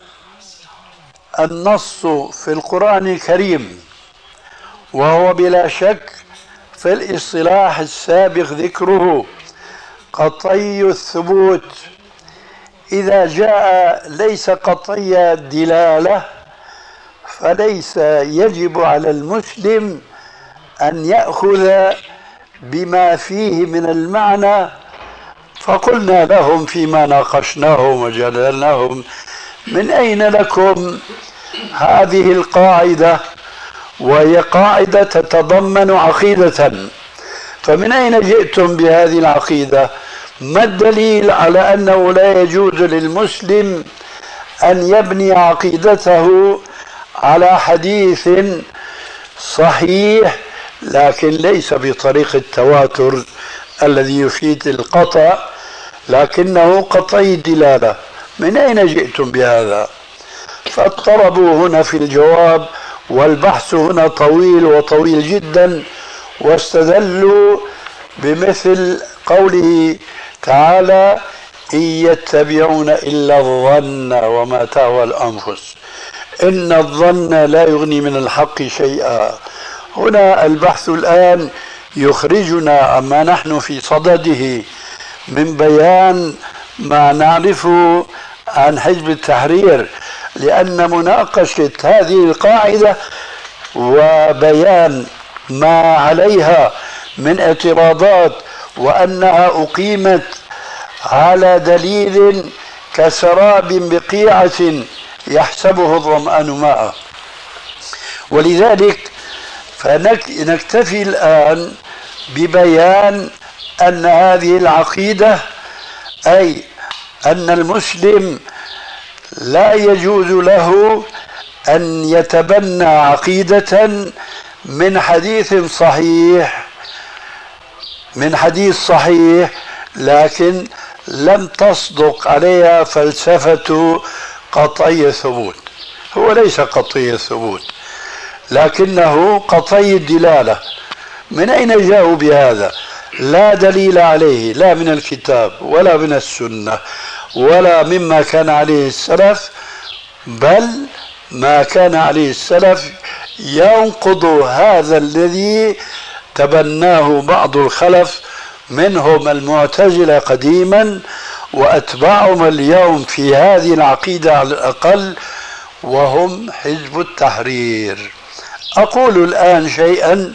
النص في القرآن الكريم، وهو بلا شك في الاصطلاح السابق ذكره قطعي الثبوت، إذا جاء ليس قطعي الدلالة فليس يجب على المسلم أن يأخذ بما فيه من المعنى. فقلنا لهم فيما ناقشناهم وجادلناهم: من أين لكم هذه القاعدة؟ وهي قاعدة تتضمن عقيدة، فمن أين جئتم بهذه العقيدة؟ ما الدليل على أنه لا يجوز للمسلم أن يبني عقيدته على حديث صحيح لكن ليس بطريق التواتر الذي يفيد القطع، لكنه قطعي الدلالة؟ من أين جئتم بهذا؟ فاضطربوا هنا في الجواب، والبحث هنا طويل وطويل جدا، واستدلوا بمثل قوله تعالى: إن يتبعون إلا الظن وما تهوى الأنفس، إن الظن لا يغني من الحق شيئا. هنا البحث الآن يخرجنا عما نحن في صدده من بيان ما نعرفه عن حزب التحرير، لأن مناقشة هذه القاعدة وبيان ما عليها من اعتراضات وأنها أقيمت على دليل كسراب بقيعة يحسبه الظمآن ماء. ولذلك فنكتفي الآن ببيان أن هذه العقيدة، أي أن المسلم لا يجوز له أن يتبنى عقيدة من حديث صحيح من حديث صحيح لكن لم تصدق عليها فلسفة قطعي الثبوت. هو ليس قطعي الثبوت لكنه قطعي الدلالة. من أين جاءوا بهذا؟ لا دليل عليه، لا من الكتاب ولا من السنة ولا مما كان عليه السلف، بل ما كان عليه السلف ينقض هذا الذي تبناه بعض الخلف، منهم المعتزلة قديما وأتباعهم اليوم في هذه العقيدة على الأقل، وهم حزب التحرير. أقول الآن شيئا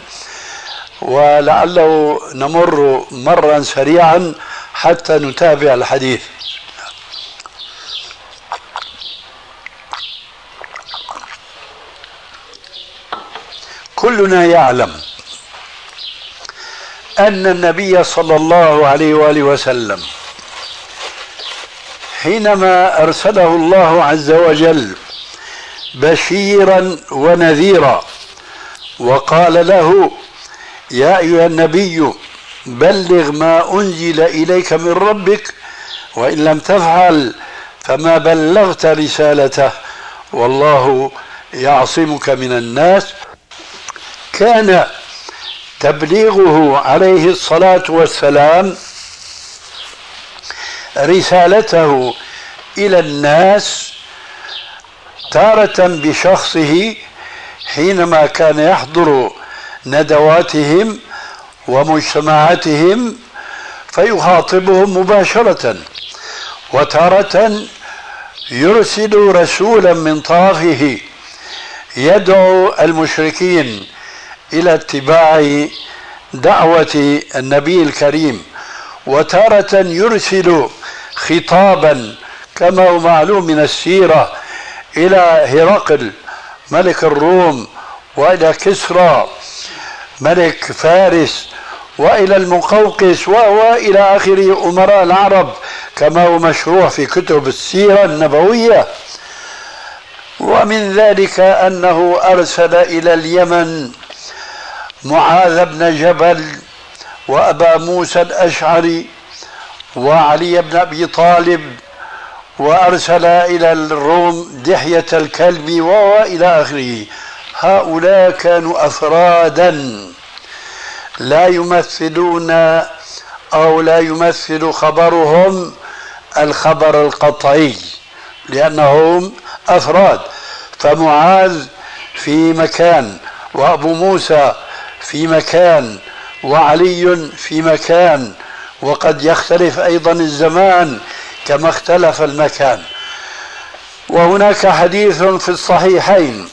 ولعله نمر مرا سريعا حتى نتابع الحديث. كلنا يعلم أن النبي صلى الله عليه وآله وسلم حينما أرسله الله عز وجل بشيرا ونذيرا وقال له: يا أيها النبي بلغ ما أنزل إليك من ربك وإن لم تفعل فما بلغت رسالته والله يعصمك من الناس، كان تبليغه عليه الصلاة والسلام رسالته إلى الناس تارة بشخصه حينما كان يحضر ندواتهم ومجتمعاتهم فيخاطبهم مباشرة، وتارة يرسل رسولا من طرفه يدعو المشركين إلى اتباع دعوة النبي الكريم، وتارة يرسل خطابا كما هو معلوم من السيرة إلى هرقل ملك الروم، وإلى كسرى ملك فارس، وإلى المقوقس وإلى آخر أمراء العرب كما هو مشروع في كتب السيرة النبوية. ومن ذلك أنه أرسل إلى اليمن معاذ بن جبل وأبا موسى الأشعري وعلي بن أبي طالب، وأرسل إلى الروم دحية الكلب وإلى آخره. هؤلاء كانوا أفرادا لا يمثلون أو لا يمثل خبرهم الخبر القطعي، لأنهم أفراد، فمعاذ في مكان، وأبو موسى في مكان، وعلي في مكان، وقد يختلف أيضا الزمان كما اختلف المكان. وهناك حديث في الصحيحين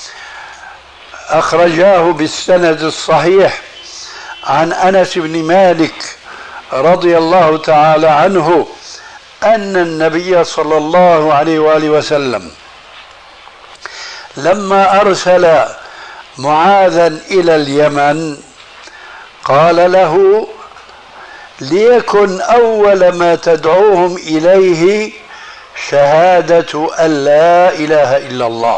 أخرجاه بالسند الصحيح عن أنس بن مالك رضي الله تعالى عنه أن النبي صلى الله عليه وآله وسلم لما أرسل معاذا إلى اليمن قال له: ليكن أول ما تدعوهم إليه شهادة أن لا إله إلا الله.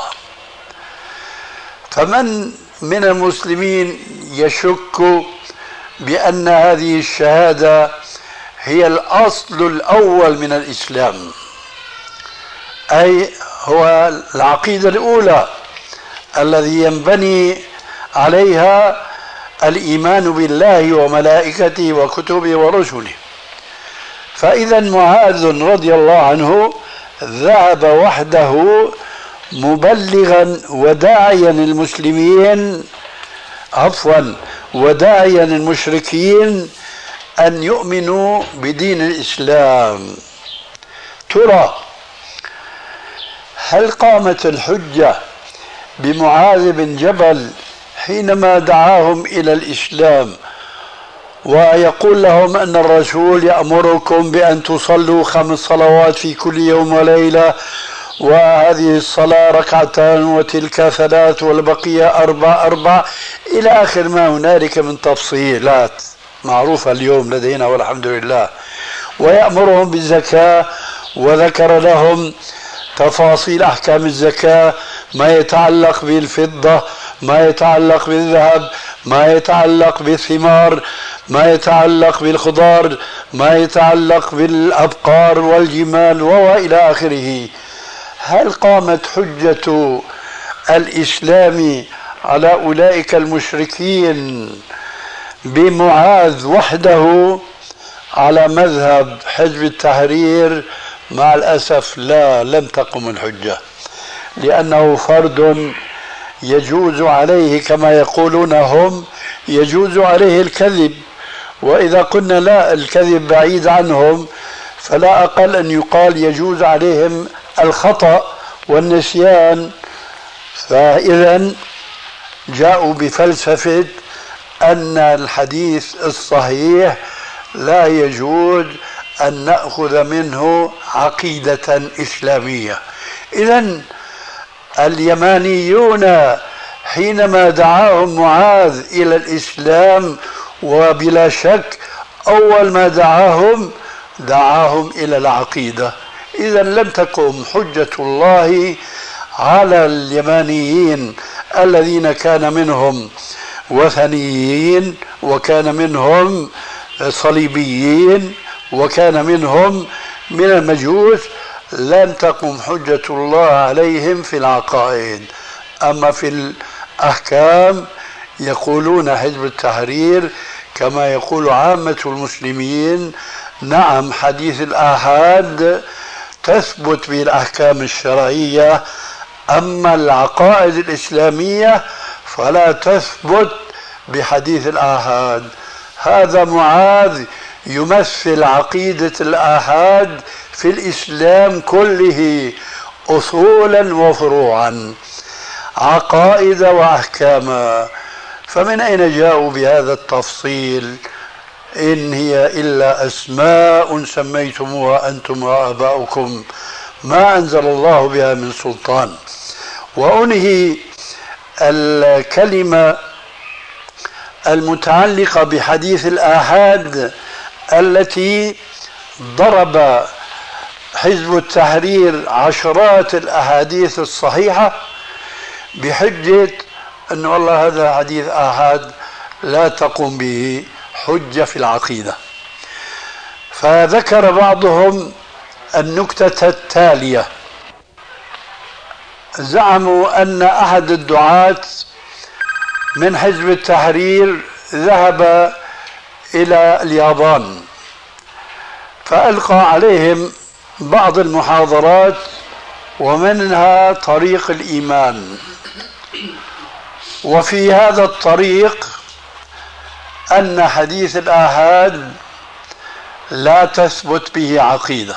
فمن من المسلمين يشك بأن هذه الشهادة هي الأصل الأول من الإسلام، أي هو العقيدة الأولى الذي ينبني عليها الإيمان بالله وملائكته وكتبه ورسله. فإذا معاذ رضي الله عنه ذهب وحده مبلغا وداعيا المسلمين عفوا وداعيا المشركين أن يؤمنوا بدين الإسلام. ترى هل قامت الحجة بمعاذ بن جبل حينما دعاهم إلى الإسلام ويقول لهم أن الرسول يأمركم بأن تصلوا خمس صلوات في كل يوم وليلة، وهذه الصلاة ركعتان وتلك ثلاث والبقية أربع أربع إلى آخر ما هنالك من تفصيلات معروفة اليوم لدينا والحمد لله، ويأمرهم بالزكاة وذكر لهم تفاصيل أحكام الزكاة، ما يتعلق بالفضة، ما يتعلق بالذهب، ما يتعلق بالثمار، ما يتعلق بالخضار، ما يتعلق بالأبقار والجمال وإلى آخره. هل قامت حجة الإسلام على أولئك المشركين بمعاذ وحده على مذهب حزب التحرير؟ مع الأسف لا، لم تقم الحجة، لأنه فرد يجوز عليه كما يقولون هم يجوز عليه الكذب، وإذا قلنا لا، الكذب بعيد عنهم، فلا أقل أن يقال يجوز عليهم الخطأ والنسيان. فإذا جاءوا بفلسفة أن الحديث الصحيح لا يجوز أن نأخذ منه عقيدة إسلامية. إذن اليمانيون حينما دعاهم معاذ إلى الإسلام، وبلا شك أول ما دعاهم دعاهم إلى العقيدة، إذن لم تقم حجة الله على اليمانيين الذين كان منهم وثنيين، وكان منهم صليبيين، وكان منهم من المجوس، لم تقم حجة الله عليهم في العقائد. أما في الأحكام يقولون حزب التحرير كما يقول عامة المسلمين: نعم، حديث الآحاد تثبت به الأحكام الشرعية، أما العقائد الإسلامية فلا تثبت بحديث الآحاد. هذا معاذ يمثل عقيدة الآحاد في الإسلام كله أصولا وفروعا، عقائد وأحكاما. فمن أين جاءوا بهذا التفصيل؟ إن هي إلا أسماء سميتموها أنتم وآباؤكم ما أنزل الله بها من سلطان. وأنهي الكلمة المتعلقة بحديث الآحاد التي ضرب حزب التحرير عشرات الأحاديث الصحيحة بحجة أن والله هذا حديث آحاد لا تقوم به حجة في العقيدة. فذكر بعضهم النكتة التالية: زعموا أن أحد الدعاة من حزب التحرير ذهب إلى اليابان فألقى عليهم بعض المحاضرات ومنها طريق الإيمان. وفي هذا الطريق أن حديث الآحاد لا تثبت به عقيدة.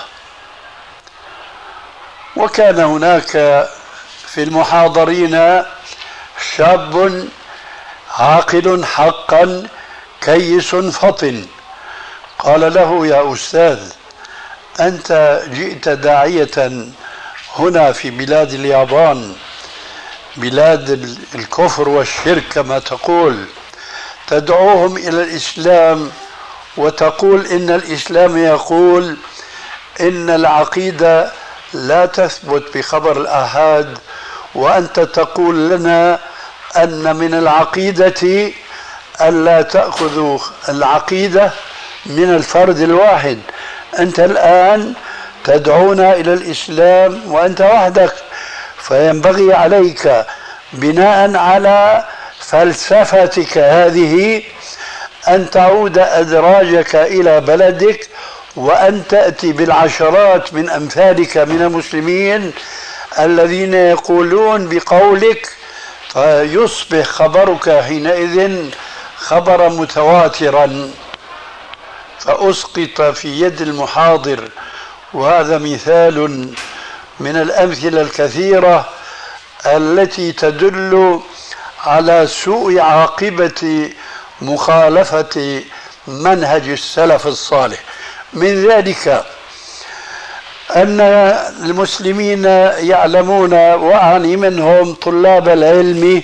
وكان هناك في المحاضرين شاب عاقل حقا كيس فطن، قال له: يا أستاذ، أنت جئت داعية هنا في بلاد اليابان، بلاد الكفر والشرك كما تقول، تدعوهم إلى الإسلام وتقول إن الإسلام يقول إن العقيدة لا تثبت بخبر الآحاد، وأنت تقول لنا أن من العقيدة ألا تأخذوا العقيدة من الفرد الواحد. أنت الآن تدعونا إلى الإسلام وأنت وحدك، فينبغي عليك بناء على فلسفتك هذه أن تعود أدراجك إلى بلدك وأن تأتي بالعشرات من أمثالك من المسلمين الذين يقولون بقولك، فيصبح خبرك حينئذ خبرا متواترا. فأسقط في يد المحاضر، وهذا مثال من الأمثلة الكثيرة التي تدل على سوء عاقبة مخالفة منهج السلف الصالح. من ذلك أن المسلمين يعلمون، وأعني منهم طلاب العلم،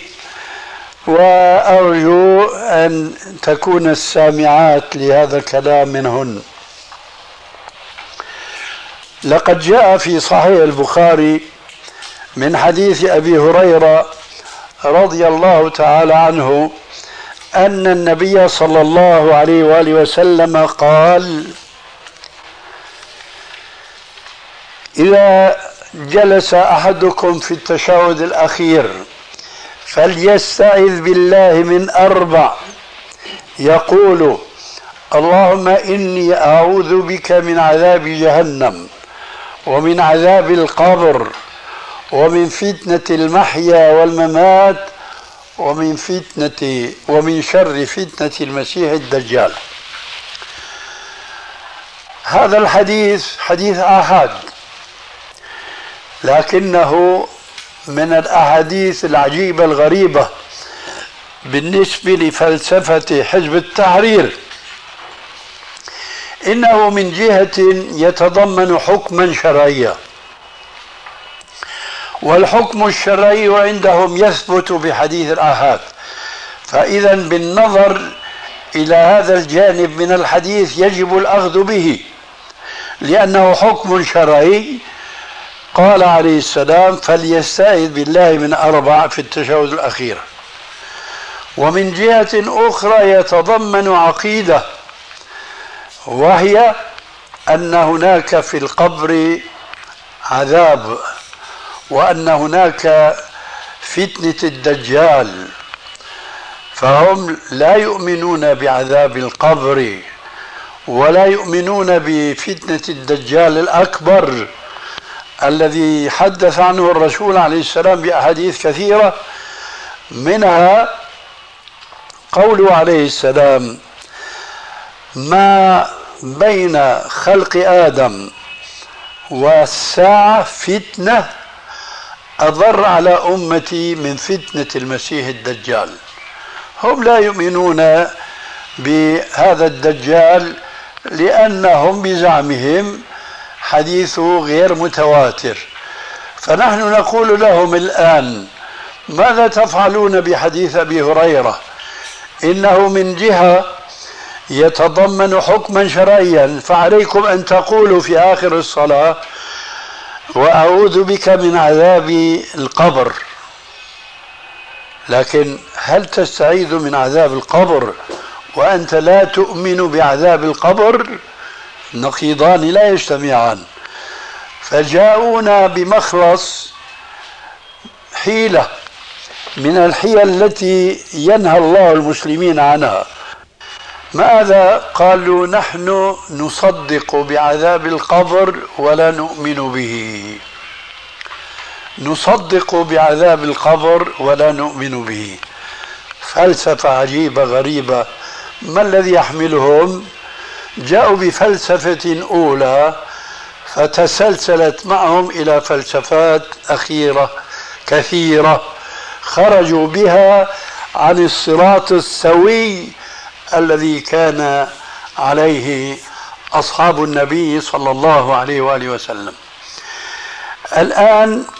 وأرجو أن تكون السامعات لهذا الكلام منهن. لقد جاء في صحيح البخاري من حديث أبي هريرة رضي الله تعالى عنه أن النبي صلى الله عليه وآله وسلم قال: إذا جلس أحدكم في التشهد الأخير فليستعذ بالله من أربع، يقول: اللهم إني أعوذ بك من عذاب جهنم ومن عذاب القبر ومن فتنة المحيا والممات ومن فتنة ومن شر فتنة المسيح الدجال. هذا الحديث حديث آحاد، لكنه من الأحاديث العجيبة الغريبة بالنسبة لفلسفة حزب التحرير. إنه من جهة يتضمن حكما شرعيا، والحكم الشرعي عندهم يثبت بحديث الآحاد، فإذا بالنظر إلى هذا الجانب من الحديث يجب الأخذ به، لأنه حكم شرعي. قال عليه السلام: فليستعذ بالله من أربع في التشهد الأخير. ومن جهة أخرى يتضمن عقيدة، وهي أن هناك في القبر عذاب، وأن هناك فتنة الدجال، فهم لا يؤمنون بعذاب القبر ولا يؤمنون بفتنة الدجال الأكبر الذي حدث عنه الرسول عليه السلام بأحاديث كثيرة، منها قوله عليه السلام: ما بين خلق آدم والساعة فتنة أضر على أمتي من فتنة المسيح الدجال. هم لا يؤمنون بهذا الدجال لأنهم بزعمهم حديثه غير متواتر. فنحن نقول لهم الآن: ماذا تفعلون بحديث أبي هريرة؟ إنه من جهة يتضمن حكما شرعيا، فعليكم أن تقولوا في آخر الصلاة: وأعوذ بك من عذاب القبر. لكن هل تستعيذ من عذاب القبر وأنت لا تؤمن بعذاب القبر؟ نقيضان لا يجتمعان. فجاءونا بمخلص حيلة من الحيل التي ينهى الله المسلمين عنها، ماذا؟ قالوا نحن نصدق بعذاب القبر ولا نؤمن به. نصدق بعذاب القبر ولا نؤمن به. فلسفة عجيبة غريبة. ما الذي يحملهم؟ جاءوا بفلسفة أولى فتسلسلت معهم إلى فلسفات أخيرة كثيرة خرجوا بها عن الصراط السوي الذي كان عليه أصحاب النبي صلى الله عليه وآله وسلم. الآن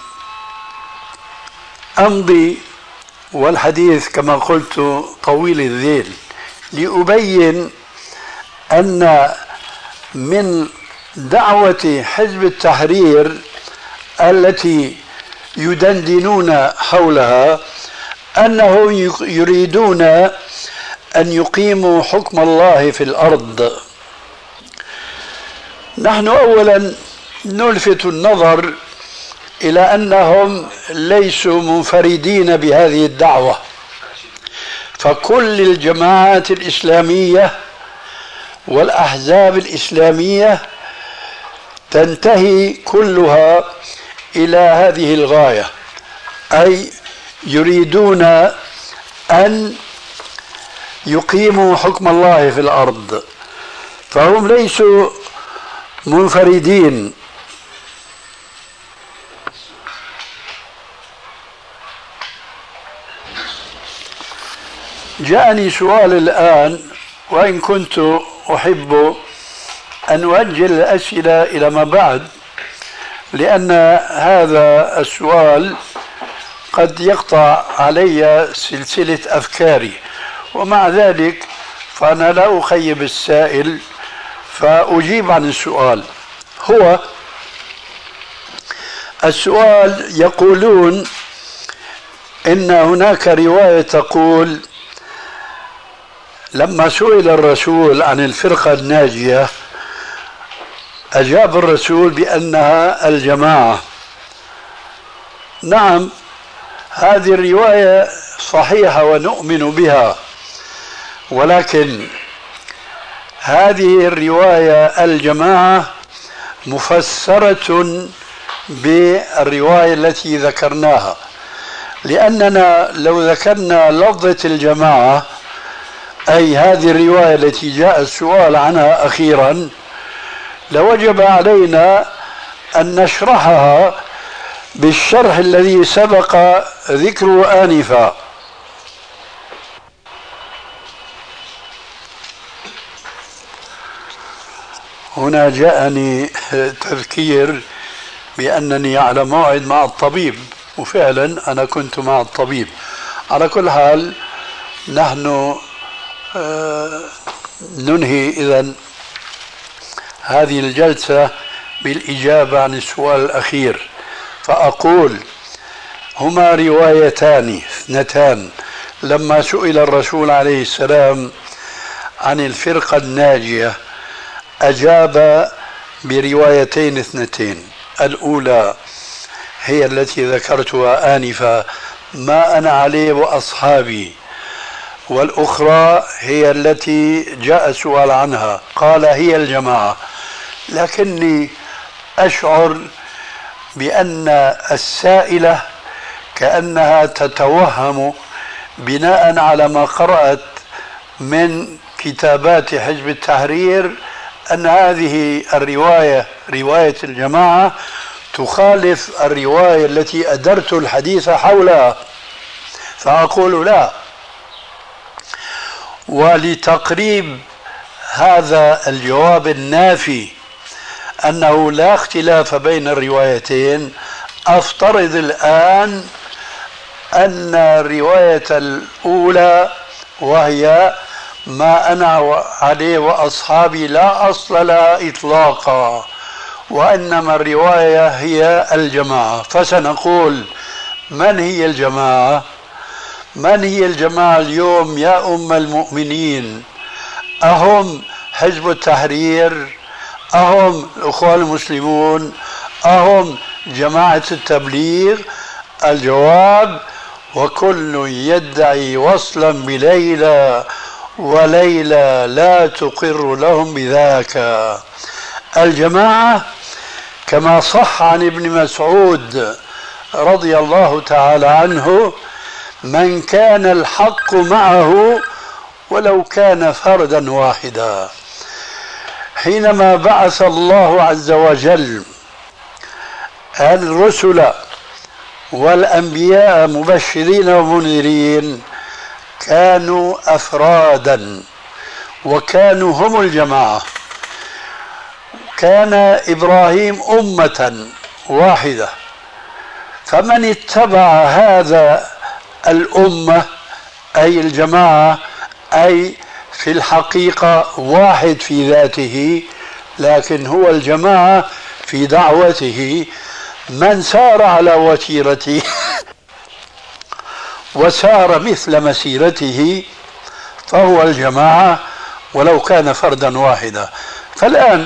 أمضي والحديث كما قلت طويل الذيل لأبين أن من دعوة حزب التحرير التي يدندنون حولها أنهم يريدون أن يقيموا حكم الله في الأرض. نحن أولا نلفت النظر إلى أنهم ليسوا منفردين بهذه الدعوة، فكل الجماعات الإسلامية والأحزاب الإسلامية تنتهي كلها إلى هذه الغاية، أي يريدون أن يقيموا حكم الله في الأرض، فهم ليسوا منفردين. جاءني سؤال الآن، وإن كنت أحب أن أؤجل الأسئلة إلى ما بعد، لأن هذا السؤال قد يقطع علي سلسلة أفكاري، ومع ذلك فأنا لا أخيب السائل فأجيب عن السؤال. هو السؤال يقولون إن هناك رواية تقول لما سئل الرسول عن الفرقة الناجية أجاب الرسول بأنها الجماعة. نعم، هذه الرواية صحيحة ونؤمن بها، ولكن هذه الرواية الجماعة مفسرة بالرواية التي ذكرناها، لأننا لو ذكرنا لفظة الجماعة أي هذه الرواية التي جاء السؤال عنها أخيرا لوجب علينا أن نشرحها بالشرح الذي سبق ذكره آنفا. هنا جاءني تذكير بأنني على موعد مع الطبيب، وفعلا أنا كنت مع الطبيب. على كل حال نحن ننهي إذن هذه الجلسة بالإجابة عن السؤال الأخير، فأقول هما روايتان اثنتان. لما سئل الرسول عليه السلام عن الفرقة الناجية أجاب بروايتين اثنتين. الأولى هي التي ذكرتها آنفا، ما أنا عليه وأصحابي، والأخرى هي التي جاء سؤال عنها قال هي الجماعة. لكني أشعر بأن السائلة كأنها تتوهم بناء على ما قرأت من كتابات حزب التحرير أن هذه الرواية رواية الجماعة تخالف الرواية التي أدرت الحديث حولها، فأقول لا. ولتقريب هذا الجواب النافي أنه لا اختلاف بين الروايتين، أفترض الآن أن الرواية الأولى وهي ما أنا عليه وأصحابي لا أصل لها إطلاقا، وإنما الرواية هي الجماعة. فسنقول من هي الجماعة؟ من هي الجماعة اليوم يا أم المؤمنين؟ أهم حزب التحرير؟ أهم الأخوان المسلمون؟ أهم جماعة التبليغ؟ الجواب وكل يدعي وصلا بليلى وليلى لا تقر لهم بذاك. الجماعة كما صح عن ابن مسعود رضي الله تعالى عنه: من كان الحق معه ولو كان فردا واحدا. حينما بعث الله عز وجل الرسل والأنبياء مبشرين ومنذرين كانوا أفرادا وكانوا هم الجماعة. كان إبراهيم أمة واحدة، فمن اتبع هذا الأمة أي الجماعة أي في الحقيقة واحد في ذاته لكن هو الجماعة في دعوته، من سار على وتيرته وسار مثل مسيرته فهو الجماعة ولو كان فردا واحدا. فالآن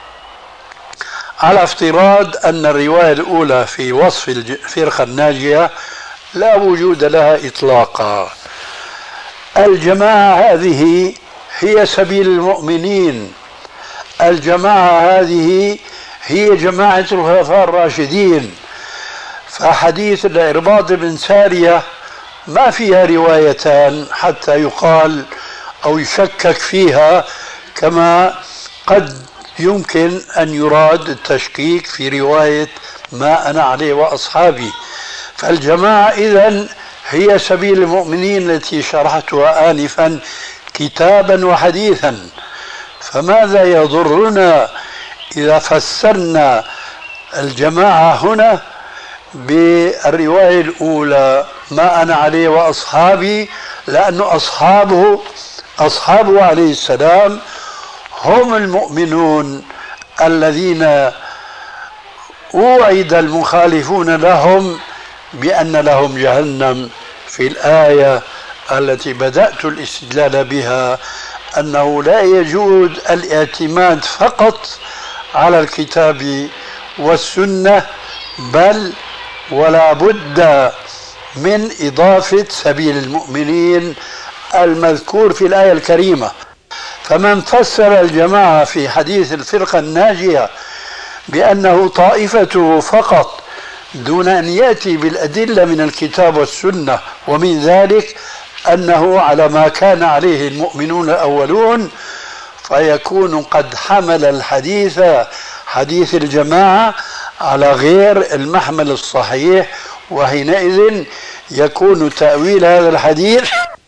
على افتراض أن الرواية الأولى في وصف الفرقة الناجية لا وجود لها إطلاقا، الجماعة هذه هي سبيل المؤمنين، الجماعة هذه هي جماعة الخلفاء الراشدين. فحديث الإرباض بن سارية ما فيها روايتان حتى يقال أو يشكك فيها، كما قد يمكن أن يراد التشكيك في رواية ما أنا عليه وأصحابي. فالجماعة إذن هي سبيل المؤمنين التي شرحتها آنفا كتابا وحديثا. فماذا يضرنا إذا فسرنا الجماعة هنا بالرواية الأولى ما أنا عليه وأصحابي، لأن أصحابه أصحابه عليه السلام هم المؤمنون الذين وعد المخالفون لهم بأن لهم جهنم في الآية التي بدأت الاستدلال بها، أنه لا يجوز الاعتماد فقط على الكتاب والسنة، بل ولا بد من إضافة سبيل المؤمنين المذكور في الآية الكريمة. فمن فسر الجماعة في حديث الفرقة الناجية بأنه طائفته فقط دون أن يأتي بالأدلة من الكتاب والسنة، ومن ذلك أنه على ما كان عليه المؤمنون الأولون، فيكون قد حمل الحديث حديث الجماعة على غير المحمل الصحيح، وحينئذ يكون تأويل هذا الحديث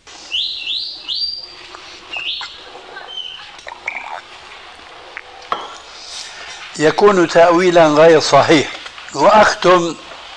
يكون تأويلا غير صحيح. وأختم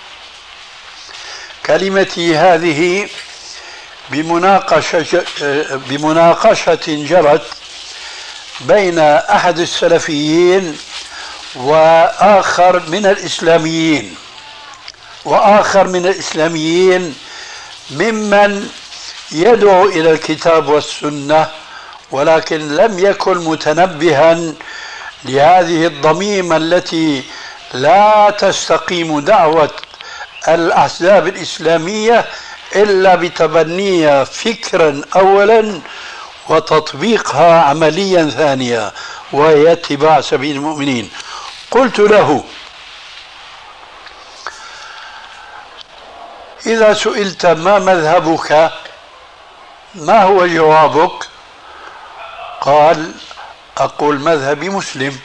كلمتي هذه بمناقشة, بمناقشة جرت بين أحد السلفيين وآخر من الإسلاميين وآخر من الإسلاميين ممن يدعو إلى الكتاب والسنة، ولكن لم يكن متنبها لهذه الضميمة التي لا تستقيم دعوة الأحزاب الإسلامية إلا بتبنيها فكرا أولا وتطبيقها عمليا ثانيا، وهي اتباع سبيل المؤمنين. قلت له: إذا سئلت ما مذهبك ما هو جوابك؟ قال: أقول مذهبي مسلم.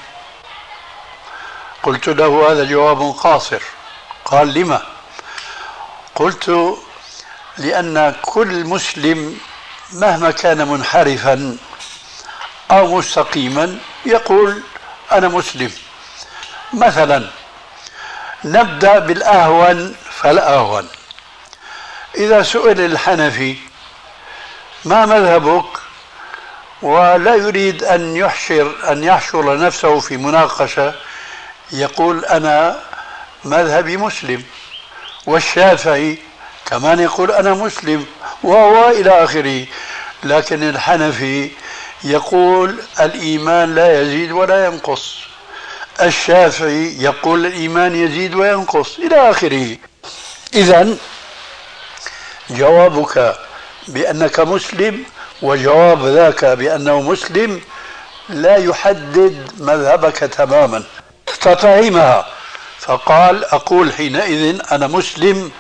قلت له: هذا جواب قاصر. قال: لما؟ قلت: لأن كل مسلم مهما كان منحرفا أو مستقيما يقول أنا مسلم. مثلا نبدأ بالأهون فالأهون، إذا سئل الحنفي ما مذهبك ولا يريد أن يحشر أن يحشر نفسه في مناقشة يقول أنا مذهبي مسلم. والشافعي كمان يقول أنا مسلم، وهو إلى آخره. لكن الحنفي يقول الإيمان لا يزيد ولا ينقص، الشافعي يقول الإيمان يزيد وينقص، إلى آخره. إذن جوابك بأنك مسلم وجواب ذاك بأنه مسلم لا يحدد مذهبك تماما. ففهمها فقال: أقول حينئذ أنا مسلم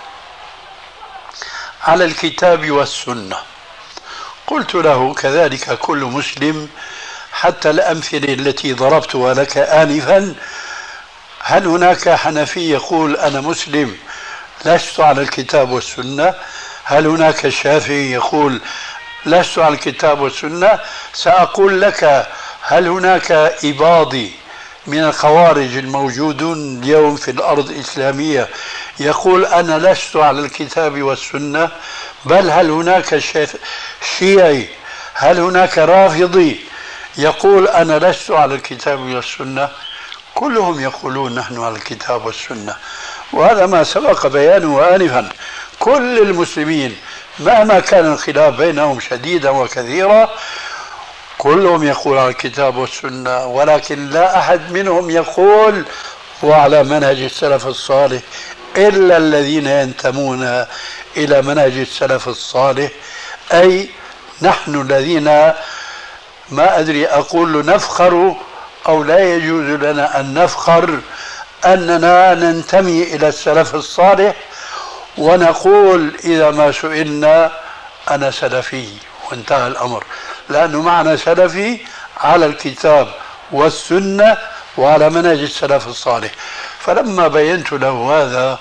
على الكتاب والسنة. قلت له: كذلك كل مسلم، حتى الأمثلة التي ضربتها لك آنفا، هل هناك حنفي يقول أنا مسلم لست على الكتاب والسنة؟ هل هناك شافعي يقول لست على الكتاب والسنة؟ سأقول لك: هل هناك إباضي من الخوارج الموجودون اليوم في الأرض الإسلامية يقول أنا لست على الكتاب والسنة؟ بل هل هناك شيعي، هل هناك رافضي يقول أنا لست على الكتاب والسنة؟ كلهم يقولون نحن على الكتاب والسنة، وهذا ما سبق بيانه آنفا. كل المسلمين مهما كان الخلاف بينهم شديدا وكثيرا كلهم يقول على الكتاب والسنة، ولكن لا أحد منهم يقول وعلى منهج السلف الصالح إلا الذين ينتمون إلى منهج السلف الصالح، أي نحن الذين ما أدري أقول نفخر أو لا يجوز لنا أن نفخر أننا ننتمي إلى السلف الصالح، ونقول إذا ما سئلنا أنا سلفي وانتهى الأمر، لأنه معنى سلفي على الكتاب والسنة وعلى منهج السلف الصالح. فلما بينت له هذا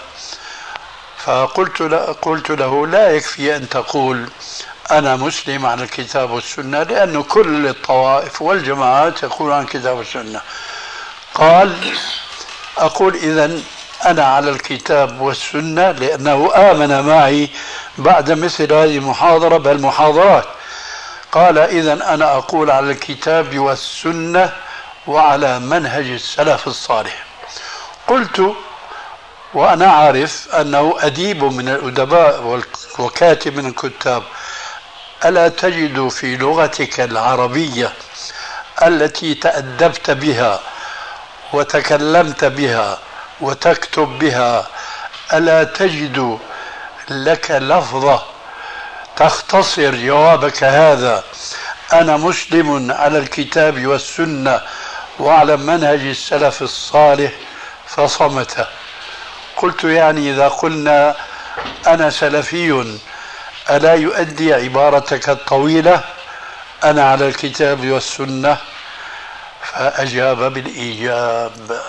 فقلت له, قلت له لا يكفي أن تقول أنا مسلم على الكتاب والسنة، لأن كل الطوائف والجماعات يقولون عن الكتاب والسنة. قال: أقول إذن أنا على الكتاب والسنة، لأنه آمن معي بعد مثل هذه المحاضرة بل محاضرات. قال: إذن أنا أقول على الكتاب والسنة وعلى منهج السلف الصالح. قلت: وأنا عارف أنه أديب من الأدباء وكاتب من الكتاب، ألا تجد في لغتك العربية التي تأدبت بها وتكلمت بها وتكتب بها، ألا تجد لك لفظة تختصر جوابك هذا أنا مسلم على الكتاب والسنة وعلى منهج السلف الصالح؟ فصمت. قلت: يعني إذا قلنا أنا سلفي ألا يؤدي عبارتك الطويلة أنا على الكتاب والسنة؟ فأجاب بالإيجاب.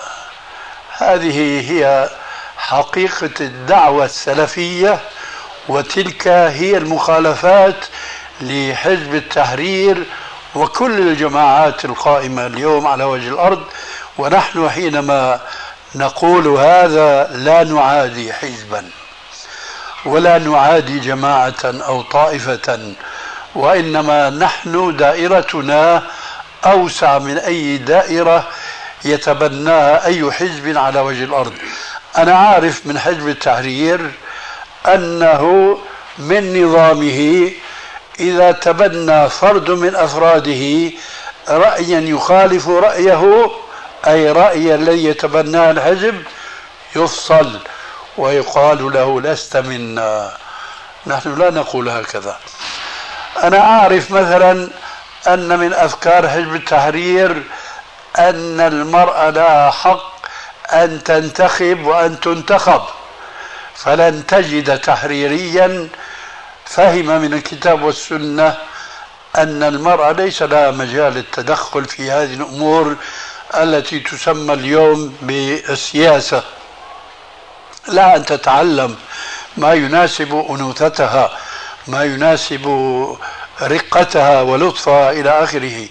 هذه هي حقيقة الدعوة السلفية، وتلك هي المخالفات لحزب التحرير وكل الجماعات القائمة اليوم على وجه الأرض. ونحن حينما نقول هذا لا نعادي حزبا ولا نعادي جماعة أو طائفة، وإنما نحن دائرتنا أوسع من أي دائرة يتبناها أي حزب على وجه الأرض. أنا عارف من حزب التحرير أنه من نظامه إذا تبنى فرد من أفراده رأيا يخالف رأيه، أي رأي الذي يتبناه الحزب، يفصل ويقال له لست منا. نحن لا نقول هكذا. أنا أعرف مثلا أن من أفكار حزب التحرير أن المرأة لها حق أن تنتخب وأن تنتخب، فلن تجد تحريريا فهم من الكتاب والسنة أن المرأة ليس لها مجال التدخل في هذه الأمور التي تسمى اليوم بالسياسة. لا، أن تتعلم ما يناسب أنوثتها، ما يناسب رقتها ولطفها إلى آخره.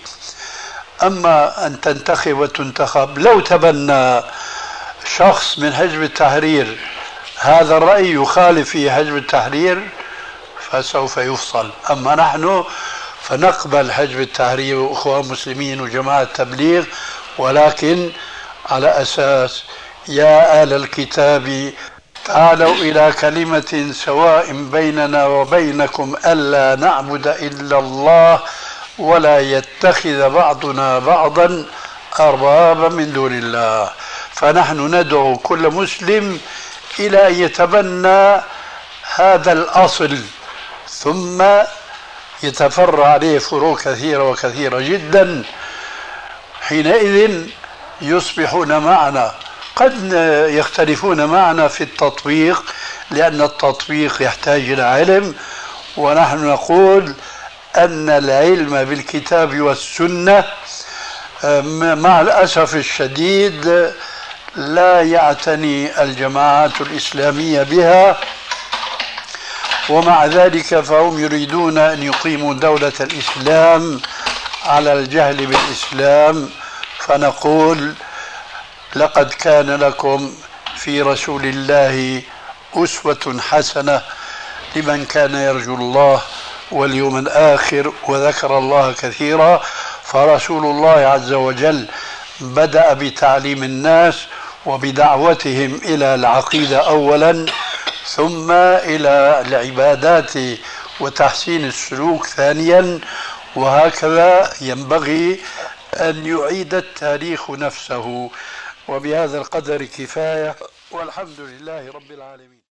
أما أن تنتخب وتنتخب، لو تبنى شخص من حزب التحرير هذا الرأي يخالف في حزب التحرير فسوف يفصل. أما نحن فنقبل حزب التحرير وأخوان مسلمين وجماعة تبليغ، ولكن على أساس يا أهل الكتاب تعالوا إلى كلمة سواء بيننا وبينكم ألا نعبد إلا الله ولا يتخذ بعضنا بعضا أربابا من دون الله. فنحن ندعو كل مسلم إلى أن يتبنى هذا الأصل، ثم يتفرع عليه فروع كثيرة وكثيرة جدا، حينئذ يصبحون معنا. قد يختلفون معنا في التطبيق، لأن التطبيق يحتاج إلى علم، ونحن نقول أن العلم بالكتاب والسنة مع الأسف الشديد لا يعتني الجماعات الإسلامية بها، ومع ذلك فهم يريدون أن يقيموا دولة الإسلام على الجهل بالإسلام. فنقول لقد كان لكم في رسول الله أسوة حسنة لمن كان يرجو الله واليوم الآخر وذكر الله كثيرا. فرسول الله عز وجل بدأ بتعليم الناس وبدعوتهم إلى العقيدة أولا، ثم إلى العبادات وتحسين السلوك ثانيا، وهكذا ينبغي أن يعيد التاريخ نفسه. وبهذا القدر كفاية، والحمد لله رب العالمين.